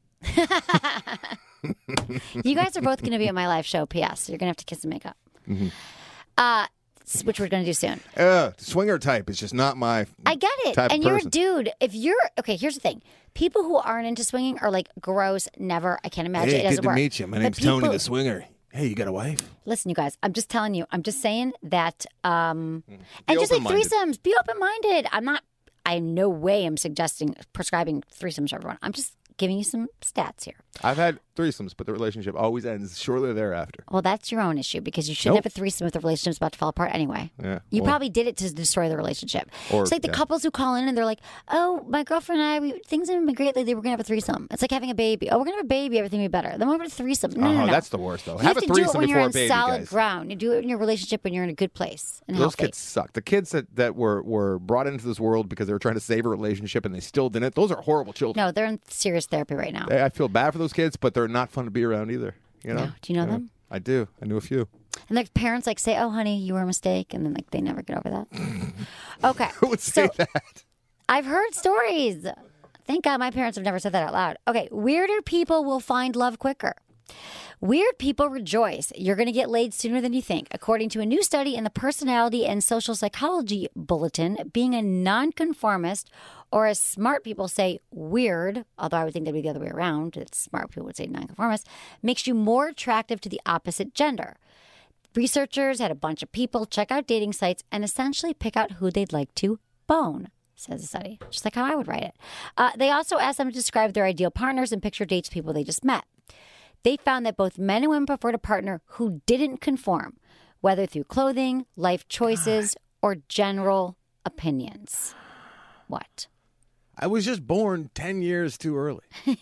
You guys are both going to be at my live show. P S. You're going to have to kiss and make up. Mm-hmm. Uh, s- which we're going to do soon. Uh, swinger type is just not my. I get it. type of And you're a person. dude. If you're okay, here's the thing. People who aren't into swinging are like gross, never. I can't imagine Hey, it good doesn't to work. meet you. My But name's Tony people- the Swinger. Hey, you got a wife? Listen, you guys, I'm just telling you. I'm just saying that um and just like open-minded. threesomes, be open minded. I'm not I in no way am suggesting prescribing threesomes for everyone. I'm just giving you some stats here. I've had threesomes, but the relationship always ends shortly thereafter. Well, that's your own issue because you shouldn't Nope. have a threesome if the relationship's about to fall apart anyway. Yeah, You well- probably did it to destroy the relationship. Or- it's like the yeah. couples who call in and they're like, oh, my girlfriend and I, we, things haven't been great lately. We're going to have a threesome. It's like having a baby. Oh, we're going to have a baby. Everything will be better. Then we're going to have a threesome. No, Oh, no, no. that's the worst, though. You Have have a to do it threesome when you're before a on baby, solid guys. ground. You do it in your relationship when you're in a good place and Those healthy. kids suck. The kids that, that were, were brought into this world because they were trying to save a relationship and they still didn't, those are horrible children. No, they're in serious therapy right now. I I feel bad for those kids, but they're not fun to be around either. You know? No. Do you know them? I do. I knew a few. And their parents like say, "Oh, honey, you were a mistake," and then like they never get over that. Okay, Who would say so that? I've heard stories. Thank God my parents have never said that out loud. Okay, weirder people will find love quicker. Weird people rejoice. You're going to get laid sooner than you think. According to a new study in the Personality and Social Psychology Bulletin, being a nonconformist, or as smart people say, weird, although I would think that'd be the other way around, it's smart people would say nonconformist, makes you more attractive to the opposite gender. Researchers had a bunch of people check out dating sites and essentially pick out who they'd like to bone, says the study, just like how I would write it. Uh, they also asked them to describe their ideal partners and picture dates of people they just met. They found that both men and women preferred a partner who didn't conform, whether through clothing, life choices, or general opinions. What? I was just born ten years too early.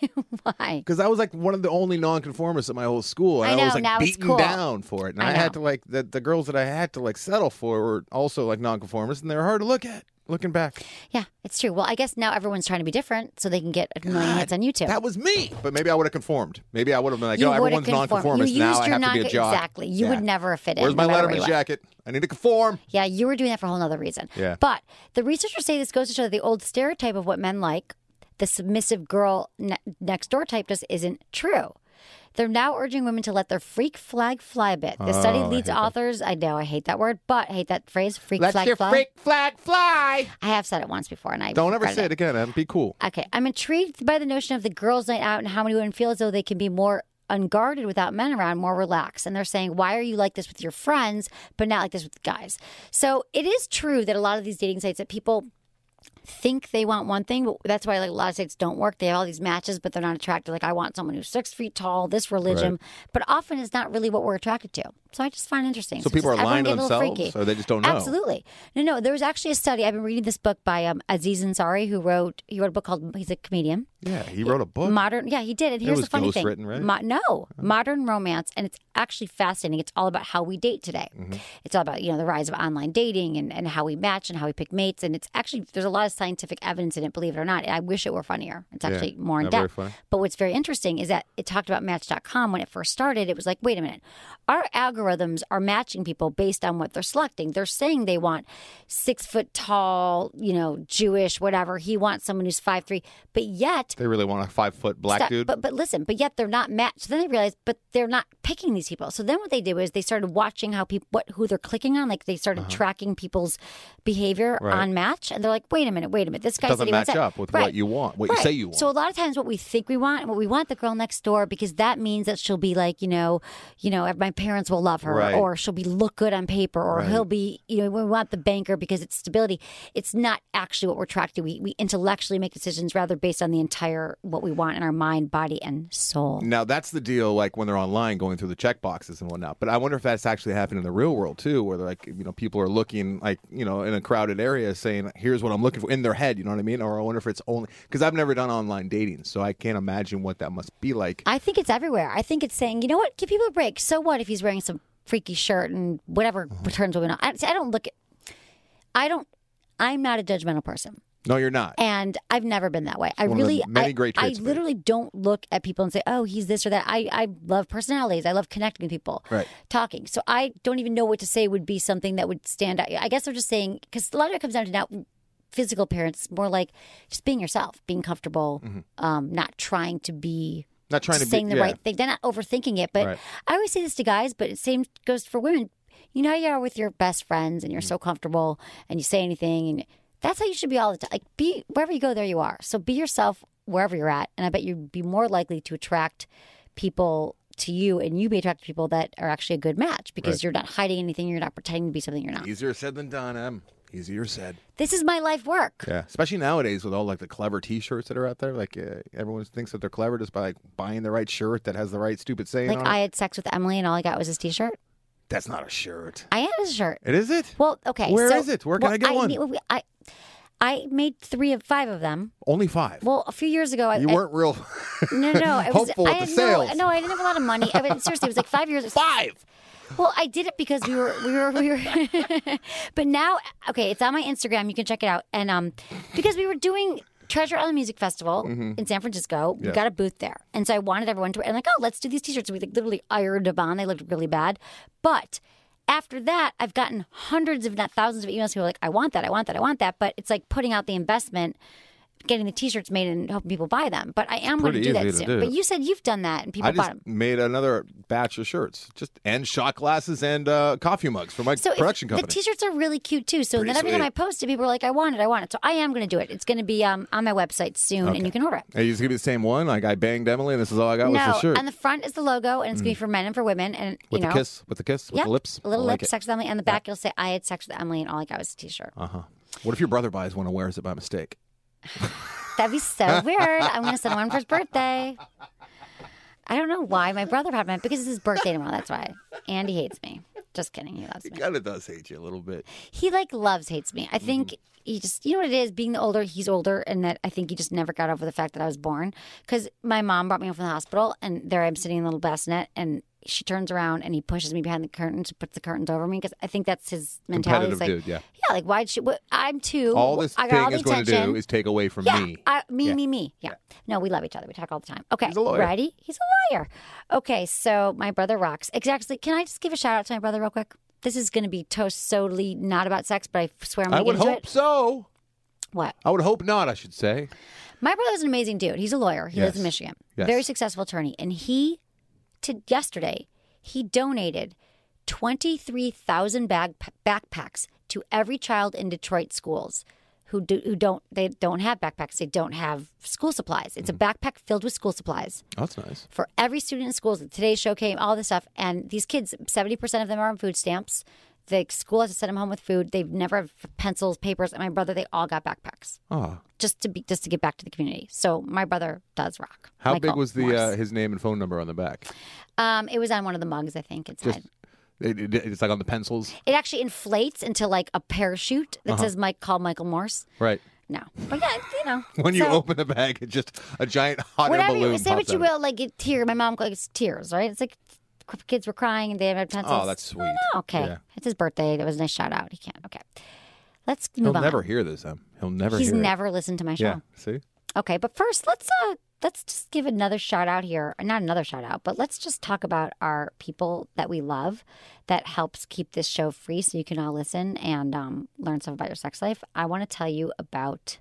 Why? Because I was like one of the only nonconformists at my whole school. And I I, know, was like now it's beaten cool. down for it. And I I, know. had to like, the, the girls that I had to like settle for were also like nonconformists and they were hard to look at. Looking back. Yeah, it's true. Well, I guess now everyone's trying to be different so they can get a million God, hits on YouTube. That was me. But maybe I would have conformed. Maybe I would have been like, You oh, would've everyone's conformed. nonconformist. You Now used I your have to be a non- jock. Exactly. You Yeah. would never have fit in. Where's no my matter where you Letterman's went. jacket? I need to conform. Yeah, you were doing that for a whole other reason. Yeah. But the researchers say this goes to show that the old stereotype of what men like, the submissive girl ne- next door type, just isn't true. They're now urging women to let their freak flag fly a bit. The study Oh, I leads hate that. authors, I know I hate that word, but I hate that phrase, freak Let flag your fly. freak flag fly. I have said it once before, and I Don't ever regret say it again, Em. Be cool. Okay, I'm intrigued by the notion of the girls' night out and how many women feel as though they can be more unguarded without men around, more relaxed. And they're saying, why are you like this with your friends, but not like this with guys? So it is true that a lot of these dating sites that people think they want one thing, but that's why like a lot of sites don't work. They have all these matches, but they're not attracted. Like, I want someone who's six feet tall, this religion, Right. but often it's not really what we're attracted to. So I just find it interesting. So people just are lying to everyone get a little themselves, freaky. or they just don't know? Absolutely. No, no. There was actually a study. I've been reading this book by um, Aziz Ansari, who wrote. He wrote a book called. He's a comedian. Yeah, he wrote a book. Modern. Yeah, he did. And It here's was the funny thing. ghostwritten, right? Mo- no, modern romance, and it's actually fascinating. It's all about how we date today. Mm-hmm. It's all about you know the rise of online dating and, and how we match and how we pick mates. And it's actually there's a lot of scientific evidence in it. Believe it or not. And I wish it were funnier. It's Yeah, actually more in not very depth. funny. But what's very interesting is that it talked about Match dot com when it first started. It was like, wait a minute, our algorithms are matching people based on what they're selecting. They're saying they want six foot tall, you know, Jewish, whatever. He wants someone who's five three, but yet. They really want a five foot black Stop- dude. But but listen, but yet they're not matched. So then they realized, but they're not picking these people. So then what they did was they started watching how people, what who they're clicking on. Like they started tracking people's behavior Uh-huh. Right. on Match, and they're like, wait a minute, wait a minute, this guy Doesn't said he wants match that. up with Right. what you want, what you Right. say you want. So a lot of times, what we think we want, and what we want the girl next door, because that means that she'll be like, you know, you know, my parents will love her, Right. or she'll be look good on paper, or Right. he'll be, you know, we want the banker because it's stability. It's not actually what we're attracted to. We we intellectually make decisions rather based on the entire what we want in our mind, body, and soul. Now that's the deal, like when they're online going through the check boxes and whatnot. But I wonder if that's actually happening in the real world too, where they're like, you know, people are looking like, you know, in a crowded area saying, here's what I'm looking for in their head, you know what I mean? Or I wonder if it's only because I've never done online dating, so I can't imagine what that must be like. I think it's everywhere. I think it's saying, you know what, give people a break. So what if he's wearing some freaky shirt and whatever Uh-huh. turns women on? I, I don't look at, I don't, I'm not a judgmental person. No, you're not. And I've never been that way. I one of the really, many I, great I traits of me. literally don't look at people and say, oh, he's this or that. I, I love personalities. I love connecting with people, Right. talking. So I don't even know what to say would be something that would stand out. I guess I'm just saying, because a lot of it comes down to now physical appearance, more like just being yourself, being comfortable, um, not trying to be Not trying to be- saying the yeah. right thing. They're not overthinking it. But Right. I always say this to guys, but the same goes for women. You know, how you are with your best friends and you're Mm. so comfortable and you say anything, and that's how you should be all the time. Like, be wherever you go, there you are. So be yourself wherever you're at, and I bet you'd be more likely to attract people to you, and you be attracted to people that are actually a good match because Right. you're not hiding anything. You're not pretending to be something you're not. Easier said than done, Em. Easier said. This is my life work. Yeah, especially nowadays with all like the clever T-shirts that are out there. Like uh, everyone thinks that they're clever just by like buying the right shirt that has the right stupid saying Like on I it. had sex with Emily and all I got was his T-shirt. That's not a shirt. I had his shirt. It is it? Well, okay. Where so, is it? Where can well, I get one? need- I, I made three of five of them. Only five. Well, a few years ago, I, you I, weren't real no, no, it was, hopeful I at the had sales. No, no, I didn't have a lot of money. I mean, seriously, it was like five years. Five. Well, I did it because we were, we were, we were. But now, okay, it's on my Instagram. You can check it out. And um, because we were doing Treasure Island Music Festival Mm-hmm. in San Francisco, we Yes. got a booth there, and so I wanted everyone to. And like, oh, let's do these T-shirts. We like literally ironed them on. They looked really bad, but. After that, I've gotten hundreds, if not thousands, of emails. People are like, I want that, I want that, I want that. But it's like putting out the investment, getting the T-shirts made and hoping people buy them. But I am going to pretty do that easy to soon. do. But you said you've done that and people I bought just them. made another batch of shirts, just and shot glasses and uh, coffee mugs for my So if- production company. the T-shirts are really cute too. So Pretty then every time sweet. I post it, people are like, I want it, I want it. So I am going to do it. It's going to be um, on my website soon and you can order it. Hey, you just give me the same one. Like I banged Emily, and this is all I got was the No, shirt. on the front is the logo, and it's going to be for men and for women. And with you the know, kiss, with the kiss, with Yep, the lips. a little I like lips, it. sex with Emily. On the back, you'll say, I had sex with Emily, and all I got was a T-shirt. Uh huh. What if your brother buys one and wears it by mistake? That'd be so weird. I'm going to send one for his birthday. I don't know why my brother had mine because it's his birthday tomorrow. That's why. And he hates me. Just kidding. He loves He me. kind of does hate you a little bit. He like loves hates me. I think Mm-hmm. he just, you know what it is, being the older, he's older, and that I think he just never got over the fact that I was born. Because my mom brought me home from the hospital, and there I'm sitting in a little bassinet, and she turns around and he pushes me behind the curtains, puts the curtains over me because I think that's his mentality. It's Competitive like, dude, yeah. yeah, like why'd she? What, I'm two. All this I got thing all the is going to attention. do is take away from Yeah, me. I, me, Yeah. me, me. Yeah. No, we love each other. We talk all the time. Okay. He's a lawyer. Ready? He's a lawyer. Okay, so my brother rocks. Exactly. Can I just give a shout out to my brother real quick? This is going to be toast totally not about sex, but I swear I'm I going to would get into hope it. so. What? I would hope not, I should say. My brother's an amazing dude. He's a lawyer. He lives in Yes. Michigan. Yes. Very successful attorney. And he, to yesterday, he donated twenty-three thousand bag backpacks to every child in Detroit schools who do, who don't they don't have backpacks. They don't have school supplies. It's a backpack filled with school supplies Oh, that's nice. for every student in schools. The Today's Show came, all this stuff. And these kids, seventy percent of them are on food stamps. The school has to send them home with food. They've never have pencils, papers. And my brother, they all got backpacks Oh. just to be just to give back to the community. So my brother does rock. How Michael big was the Morse. uh, his name and phone number on the back? Um, it was on one of the mugs, I think. Inside. Just it, it- it's like on the pencils, It actually inflates into like a parachute that says "Mike call Michael Morse." right? No, but yeah, you know. When you so, open the bag, it's just a giant hot air whatever balloon. you say, pops what you out. will, like it, tear. My mom likes tears, right? It's like kids were crying and they had pencils. Oh, that's sweet. Oh, okay, Yeah. it's his birthday. That was a nice shout out. He can't. Okay, let's He'll move on. never hear this. Em. He'll never. He's hear never listened to my It. show. Yeah. See. Okay, but first let's uh let's just give another shout out here. Not another shout out, but let's just talk about our people that we love that helps keep this show free so you can all listen and um, learn stuff about your sex life. I want to tell you about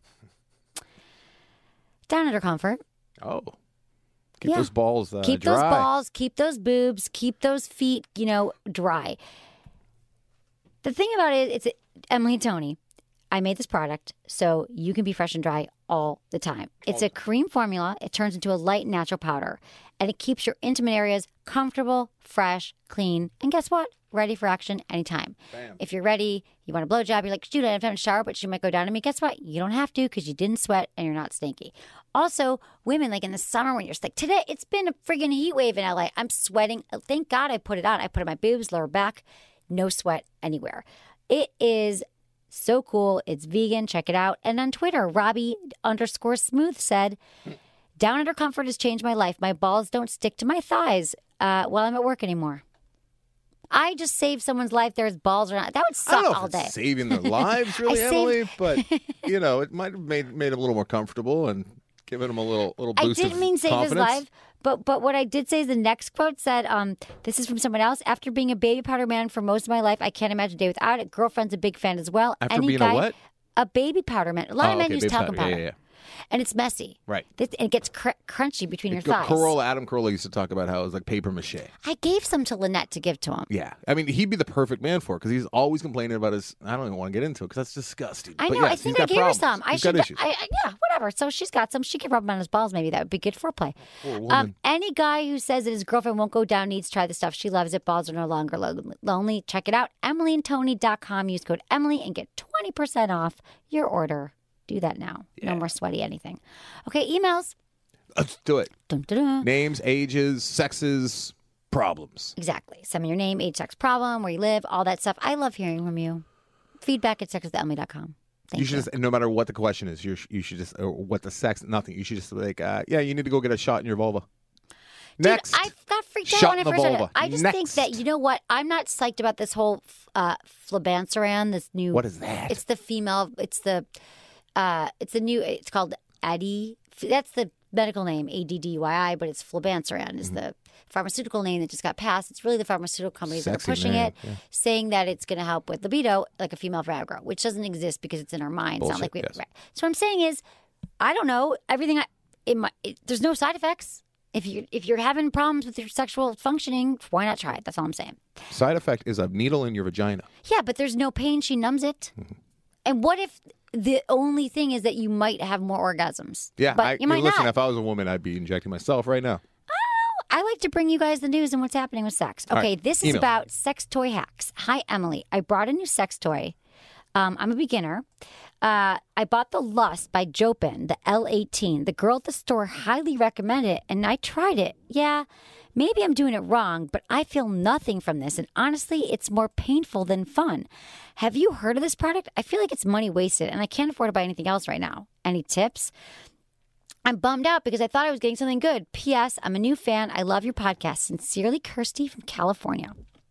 Down Under Comfort. Oh. Keep Yeah. those balls uh, keep dry. those balls, keep those boobs, keep those feet, you know, dry. The thing about it, it's Emily and Tony. I made this product so you can be fresh and dry all the time. It's a cream formula. It turns into a light natural powder, and it keeps your intimate areas comfortable, fresh, clean, and guess what? Ready for action anytime. If you're ready, you want a blowjob, you're like, dude, I don't have time to shower, but she might go down to me. Guess what? You don't have to because you didn't sweat and you're not stinky. Also, women, like in the summer when you're like, today, it's been a friggin' heat wave in L A. I'm sweating. Thank God I put it on. I put it on my boobs, lower back, no sweat anywhere. It is so cool. It's vegan. Check it out. And on Twitter, Robbie underscore smooth said, Down Under Comfort has changed my life. My balls don't stick to my thighs uh, while I'm at work anymore. I just saved someone's life. There's balls or not. That would I don't suck know all if day. it's saving their lives, really, I saved- Emily. But you know, it might have made made them a little more comfortable and given them a little little I boost didn't of mean save his confidence. life, but but what I did say is the next quote said, um, this is from someone else. After being a baby powder man for most of my life, I can't imagine a day without it. Girlfriend's a big fan as well. After Any being a guy, what? A baby powder man. A lot Oh, of men okay, use baby talcum powder. powder. Yeah, yeah, And it's messy. Right. It, it gets cr- crunchy between your thighs. Carolla, Adam Carolla used to talk about how it was like paper mache. I gave some to Lynette to give to him. Yeah. I mean, he'd be the perfect man for it because he's always complaining about his. I don't even want to get into it because that's disgusting. I But know. yes, I think he's I got gave problems. her some. I He's should. got issues. I, I, yeah, whatever. So she's got some. She can rub them on his balls. Maybe that would be good foreplay. Poor woman. Um, any guy who says that his girlfriend won't go down needs to try the stuff. She loves it. Balls are no longer lo- lonely. Check it out. Emily and Tony dot com. Use code Emily and get twenty percent off your order. Do that now. Yeah. No more sweaty anything. Okay, emails. Let's do it. Dun, dun, dun. Names, ages, sexes, problems. Exactly. Send me your name, age, sex, problem, where you live, all that stuff. I love hearing from you. Feedback at sex with emily dot com. Thank You should just, no matter what the question is, you you should just, or what the sex, nothing. You should just be like, uh, yeah, you need to go get a shot in your vulva. Dude, Next. I got freaked out Shot when I in the first heard it. vulva. I just think Next. that, you know what? I'm not psyched about this whole uh, flabanseran, this new. What is that? It's the female, it's the, uh, it's the new, it's called Addy. That's the medical name, A D D U I I, but it's flabanseran is Mm-hmm. the pharmaceutical name that just got passed. It's really the pharmaceutical companies that Sexy are pushing name, it, yeah. saying that it's going to help with libido, like a female Viagra, which doesn't exist because it's in our minds. Not Bullshit, like we. yes. Right. So what I'm saying is, I don't know everything. I it, might, it there's no side effects. If you if you're having problems with your sexual functioning, why not try it? That's all I'm saying. Side effect is a needle in your vagina. Yeah, but there's no pain. She numbs it. Mm-hmm. And what if the only thing is that you might have more orgasms? Yeah, but I, you might listen, not. if I was a woman, I'd be injecting myself right now. I like to bring you guys the news and what's happening with sex. All Okay, right, this is email. about sex toy hacks. Hi, Emily. I brought a new sex toy. Um, I'm a beginner. Uh, I bought the Lust by Jopin, the L eighteen. The girl at the store highly recommended it, and I tried it. Yeah, maybe I'm doing it wrong, but I feel nothing from this, and honestly, it's more painful than fun. Have you heard of this product? I feel like it's money wasted, and I can't afford to buy anything else right now. Any tips? I'm bummed out because I thought I was getting something good. P S. I'm a new fan. I love your podcast. Sincerely, Kirsty from California.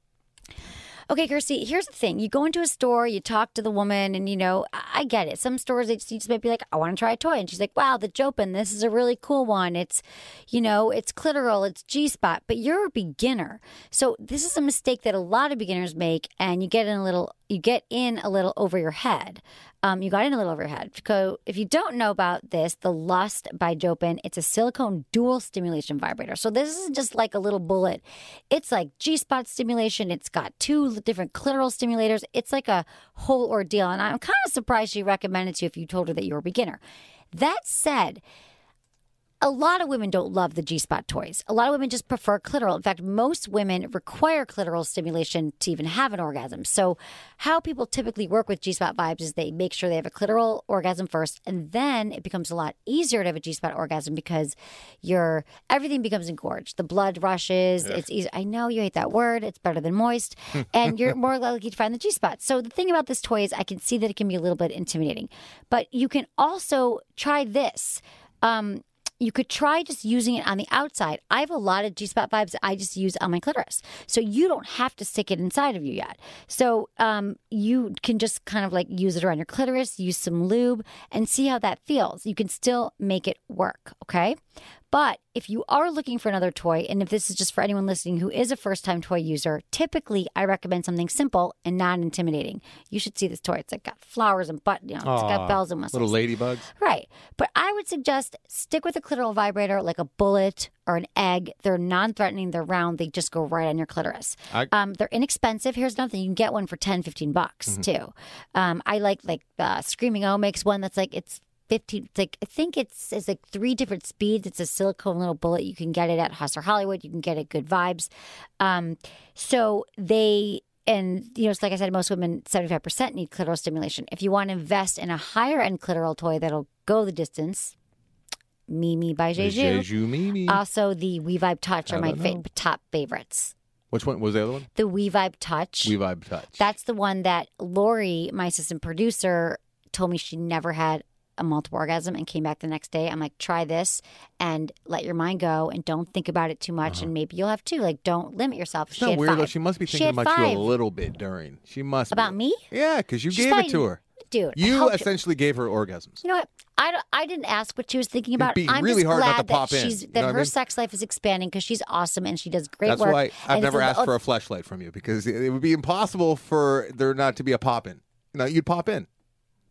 Okay, Kirsty, here's the thing. You go into a store, you talk to the woman, and, you know, I I get it. Some stores, they just, you just might be like, I want to try a toy. And she's like, wow, the Jopin, this is a really cool one. It's, you know, it's clitoral, it's G-spot, but you're a beginner. So this is a mistake that a lot of beginners make, and you get in a little, you get in a little over your head. Um, you got in a little over your head. So if you don't know about this, the Lust by Jopin, it's a silicone dual stimulation vibrator. So this isn't just like a little bullet. It's like G-spot stimulation. It's got two different clitoral stimulators. It's like a whole ordeal. And I'm kind of surprised she recommended to you if you told her that you were a beginner. That said, a lot of women don't love the G-spot toys. A lot of women just prefer clitoral. In fact, most women require clitoral stimulation to even have an orgasm. So how people typically work with G-spot vibes is they make sure they have a clitoral orgasm first, and then it becomes a lot easier to have a G-spot orgasm because your everything becomes engorged. The blood rushes. It's easy. I know you hate that word. It's better than moist. And you're more likely to find the G-spot. So the thing about this toy is I can see that it can be a little bit intimidating. But you can also try this. Um, You could try just using it on the outside. I have a lot of G-spot vibes that I just use on my clitoris. So you don't have to stick it inside of you yet. So um, you can just kind of like use it around your clitoris, use some lube, and see how that feels. You can still make it work, okay? But if you are looking for another toy, and if this is just for anyone listening who is a first-time toy user, typically I recommend something simple and not intimidating. You should see this toy. It's like got flowers and buttons, you know, it's got Aw, bells and whistles. Little ladybugs. Right. But I would suggest stick with a clitoral vibrator like a bullet or an egg. They're non-threatening. They're round. They just go right on your clitoris. I- um, they're inexpensive. Here's another thing. You can get one for ten, fifteen bucks Mm-hmm. too. Um, I like like uh, Screaming O makes one that's like it's fifteen. It's like I think it's it's like three different speeds. It's a silicone little bullet. You can get it at Hustler Hollywood. You can get it Good Vibes. Um, so they And, you know, it's like I said, most women, seventy-five percent need clitoral stimulation. If you want to invest in a higher end clitoral toy that'll go the distance, Mimi by Jeju. Jeju Mimi. Also, the We Vibe Touch I are my don't fa- know. top favorites. Which one was the other one? The We Vibe Touch. We Vibe Touch. That's the one that Lori, my assistant producer, told me she never had a multiple orgasm and came back the next day. I'm like, try this and let your mind go and don't think about it too much and maybe you'll have two. Like, don't limit yourself. It's She not had weird five. though. She must be She thinking had about you five. a little bit during. She must About be. me? Yeah, because you She's gave fine. it to her. Dude, I You helped- essentially gave her orgasms. You know what? I, don't- I didn't ask what she was thinking about. be I'm really just hard not glad to pop that in. she's You know that what I her mean? sex life is expanding because she's awesome and she does great That's work. why I've And never it's asked a- for a fleshlight from you because it it would be impossible for there not to be a pop in. You know, you'd pop in.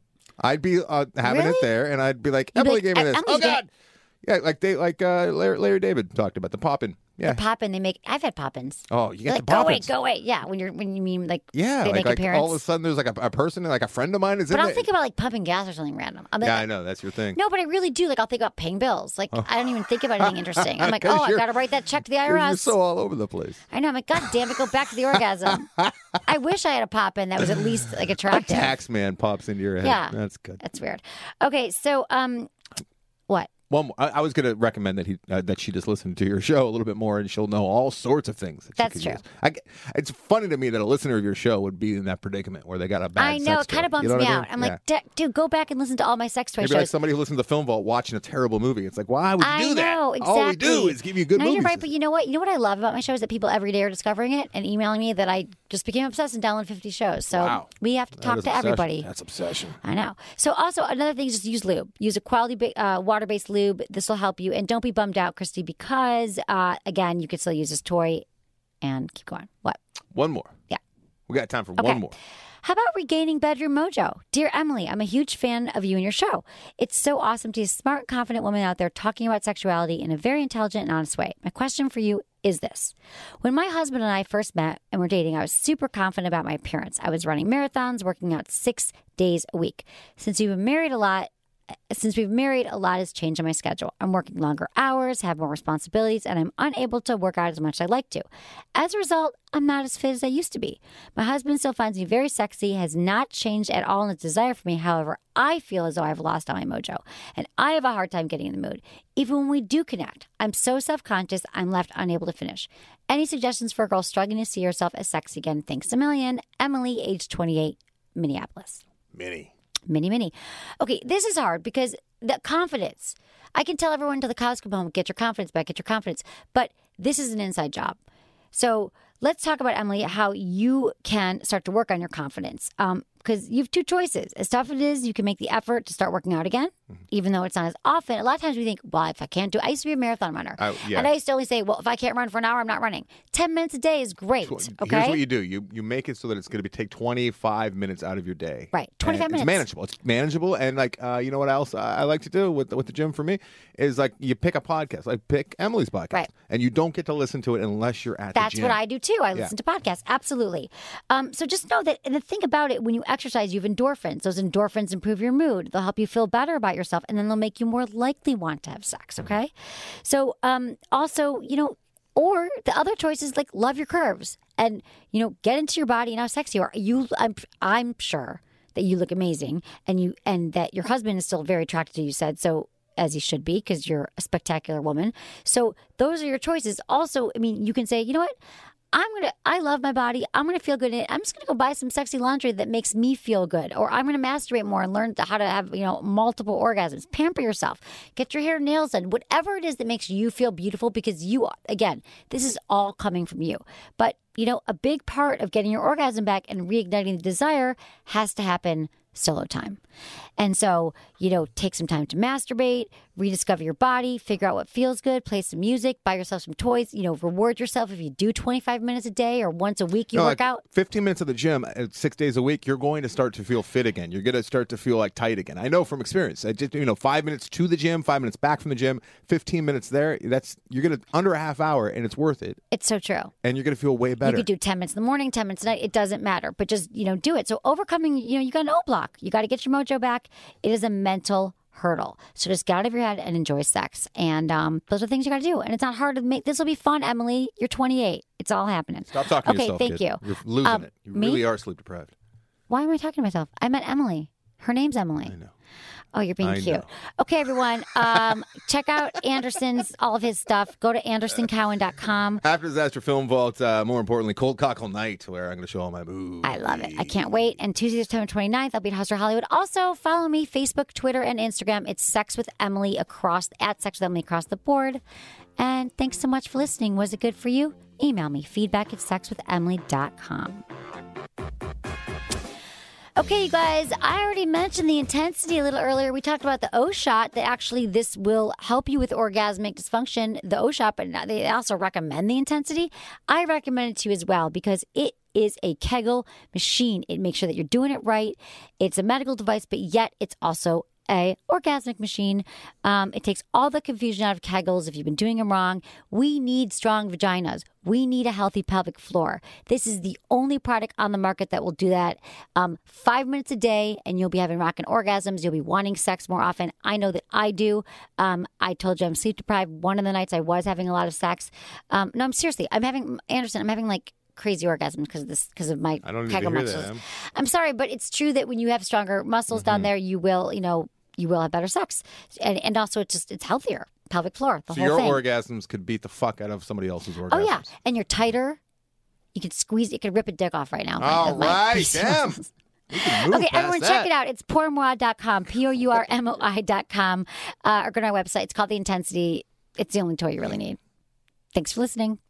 I'd be uh, having Really? it there, and I'd be like, You'd be Emily like, gave me "E- this. Emily's Oh God. Yeah, like they like uh, Larry, Larry David talked about the poppin'. Yeah. The poppin' they make. I've had poppins. Oh, you get Like, the go away, poppins. go away. Yeah, when you're when you mean like Yeah, they like, make like appearance. all of a sudden there's like a, a person, like a friend of mine is but in I'll there. think about like pumping gas or something random. I'm like, Yeah, I know that's your thing. No, but I really do. Like I'll think about paying bills. Like I don't even think about anything interesting. I'm like, 'Cause oh, I you're- got to write that check to the I R S. You're so all over the place. I know. I'm like, God damn it, go back to the orgasm. I wish I had a pop in that was at least like A attractive. tax man pops into your head. Yeah. That's good. That's weird. Okay, so um, what? One, more- I, I was going to recommend that he uh, that she just listen to your show a little bit more, and she'll know all sorts of things. That she That's could true. use. I g it's funny to me that a listener of your show would be in that predicament where they got a bad. I know sex it kind toy. of bumps You know me what I out. mean? I'm Yeah. like, "D- dude, go back and listen to all my sex toy Maybe shows. like somebody who listens to the Film Vault watching a terrible movie. It's like, why would you I do that? know, exactly. All we do is give you good no, movies. you're right, but you know what? You know what I love about my show is that people every day are discovering it and emailing me that I just became obsessed and downloaded fifty shows. So Wow. we have to That talk is to obsession. everybody. That's obsession. I know. So also another thing is just use lube. Use a quality ba- uh, water-based lube. This will help you. And don't be bummed out, Christy, because uh, again, you can still use this toy and keep going. What? One more. Yeah. We got time for Okay. one more. How about regaining bedroom mojo? Dear Emily, I'm a huge fan of you and your show. It's so awesome to see a smart, confident woman out there talking about sexuality in a very intelligent and honest way. My question for you is this. When my husband and I first met and were dating, I was super confident about my appearance. I was running marathons, working out six days a week. Since we've been married a lot, Since we've married, a lot has changed on my schedule. I'm working longer hours, have more responsibilities, and I'm unable to work out as much as I like to. As a result, I'm not as fit as I used to be. My husband still finds me very sexy, has not changed at all in his desire for me. However, I feel as though I've lost all my mojo, and I have a hard time getting in the mood. Even when we do connect, I'm so self-conscious, I'm left unable to finish. Any suggestions for a girl struggling to see herself as sexy again? Thanks a million. Emily, age twenty-eight, Minneapolis. Minnie. Mini, mini. Okay, this is hard because the confidence. I can tell everyone to the cows come home, get your confidence back, get your confidence. But this is an inside job. So let's talk about, Emily, how you can start to work on your confidence. Um, because you have two choices. As tough as it is, you can make the effort to start working out again, mm-hmm. even though it's not as often. A lot of times we think, well, if I can't do it, I used to be a marathon runner. Uh, yeah. And I used to only say, well, if I can't run for an hour, I'm not running. ten minutes a day is great. Okay. Here's what you do. You you make it so that it's going to be take twenty-five minutes out of your day. Right. twenty-five And minutes. It's manageable. It's manageable. And like, uh, you know what else I, I like to do with, with the gym for me is like you pick a podcast. Like pick Emily's podcast. Right. And you don't get to listen to it unless you're at That's the gym. what I do too. I Yeah. listen to podcasts. Absolutely. Um, so just know that, and the thing about it, when you exercise, you have endorphins. Those endorphins improve your mood. They'll help you feel better about yourself, and then they'll make you more likely want to have sex. Okay. So um, also, you know, or the other choice is like love your curves and, you know, get into your body and how sexy you are. You, I'm, I'm sure that you look amazing and you, and that your husband is still very attracted to you, said. So, as he should be, because you're a spectacular woman. So those are your choices. Also, I mean, you can say, you know what? I'm going to, I love my body. I'm going to feel good in it. I'm just going to go buy some sexy laundry that makes me feel good. Or I'm going to masturbate more and learn how to have, you know, multiple orgasms. Pamper yourself. Get your hair and nails done. Whatever it is that makes you feel beautiful, because you, again, this is all coming from you. But, you know, a big part of getting your orgasm back and reigniting the desire has to happen solo time. And so, you know, take some time to masturbate, rediscover your body, figure out what feels good, play some music, buy yourself some toys, you know, reward yourself if you do twenty-five minutes a day or once a week you No, work like out. fifteen minutes at the gym, uh, six days a week, you're going to start to feel fit again. You're going to start to feel like tight again. I know from experience. I just, you know, five minutes to the gym, five minutes back from the gym, fifteen minutes there. That's, you're going to, under a half hour, and it's worth it. It's so true. And you're going to feel way better. You could do ten minutes in the morning, ten minutes at night. It doesn't matter. But just, you know, do it. So overcoming, you know, you got an O block. You got to get your mojo back. It is a mental hurdle. So just get out of your head and enjoy sex. And um, those are things you got to do. And it's not hard to make. This will be fun, Emily. You're twenty-eight. It's all happening. Stop talking okay, to yourself, thank kid. you. You're losing Um, it. You me? really are sleep deprived. Why am I talking to myself? I meant Emily. Her name's Emily. I know. Oh, you're being I cute. know. Okay, everyone. Um, check out Anderson's, all of his stuff. Go to anderson cowan dot com. After Disaster Film Vault, uh, more importantly, Cold Cockle Night, where I'm going to show all my moves. I love it. I can't wait. And Tuesday, September twenty-ninth, I'll be at Hustler Hollywood. Also, follow me, Facebook, Twitter, and Instagram. It's Sex with Emily across, at Sex with Emily across the board. And thanks so much for listening. Was it good for you? Email me, feedback at sex with emily dot com. Okay, you guys, I already mentioned the intensity a little earlier. We talked about the O-Shot, that actually this will help you with orgasmic dysfunction, the O-Shot, but they also recommend the intensity. I recommend it to you as well because it is a Kegel machine. It makes sure that you're doing it right. It's a medical device, but yet it's also a orgasmic machine. Um, it takes all the confusion out of Kegels if you've been doing them wrong. We need strong vaginas. We need a healthy pelvic floor. This is the only product on the market that will do that. Um, five minutes a day, and you'll be having rockin' orgasms. You'll be wanting sex more often. I know that I do. Um, I told you I'm sleep deprived. One of the nights I was having a lot of sex. Um, no, I'm seriously. I'm having, Anderson, I'm having like crazy orgasms because of this, because of my I don't need Kegel to hear muscles. that. I'm sorry, but it's true that when you have stronger muscles Mm-hmm. down there, you will, you know, you will have better sex. And, and also it's just, it's healthier. Pelvic floor, the So whole your thing. orgasms could beat the fuck out of somebody else's orgasms. Oh, yeah. And you're tighter. You could squeeze, you could rip a dick off right now. All My- right, my- damn. We can move Okay, past everyone, that. check it out. It's pourmoi dot com, P O U R M O I dot com. Uh, or go to our website. It's called The Intensity. It's the only toy you really need. Thanks for listening.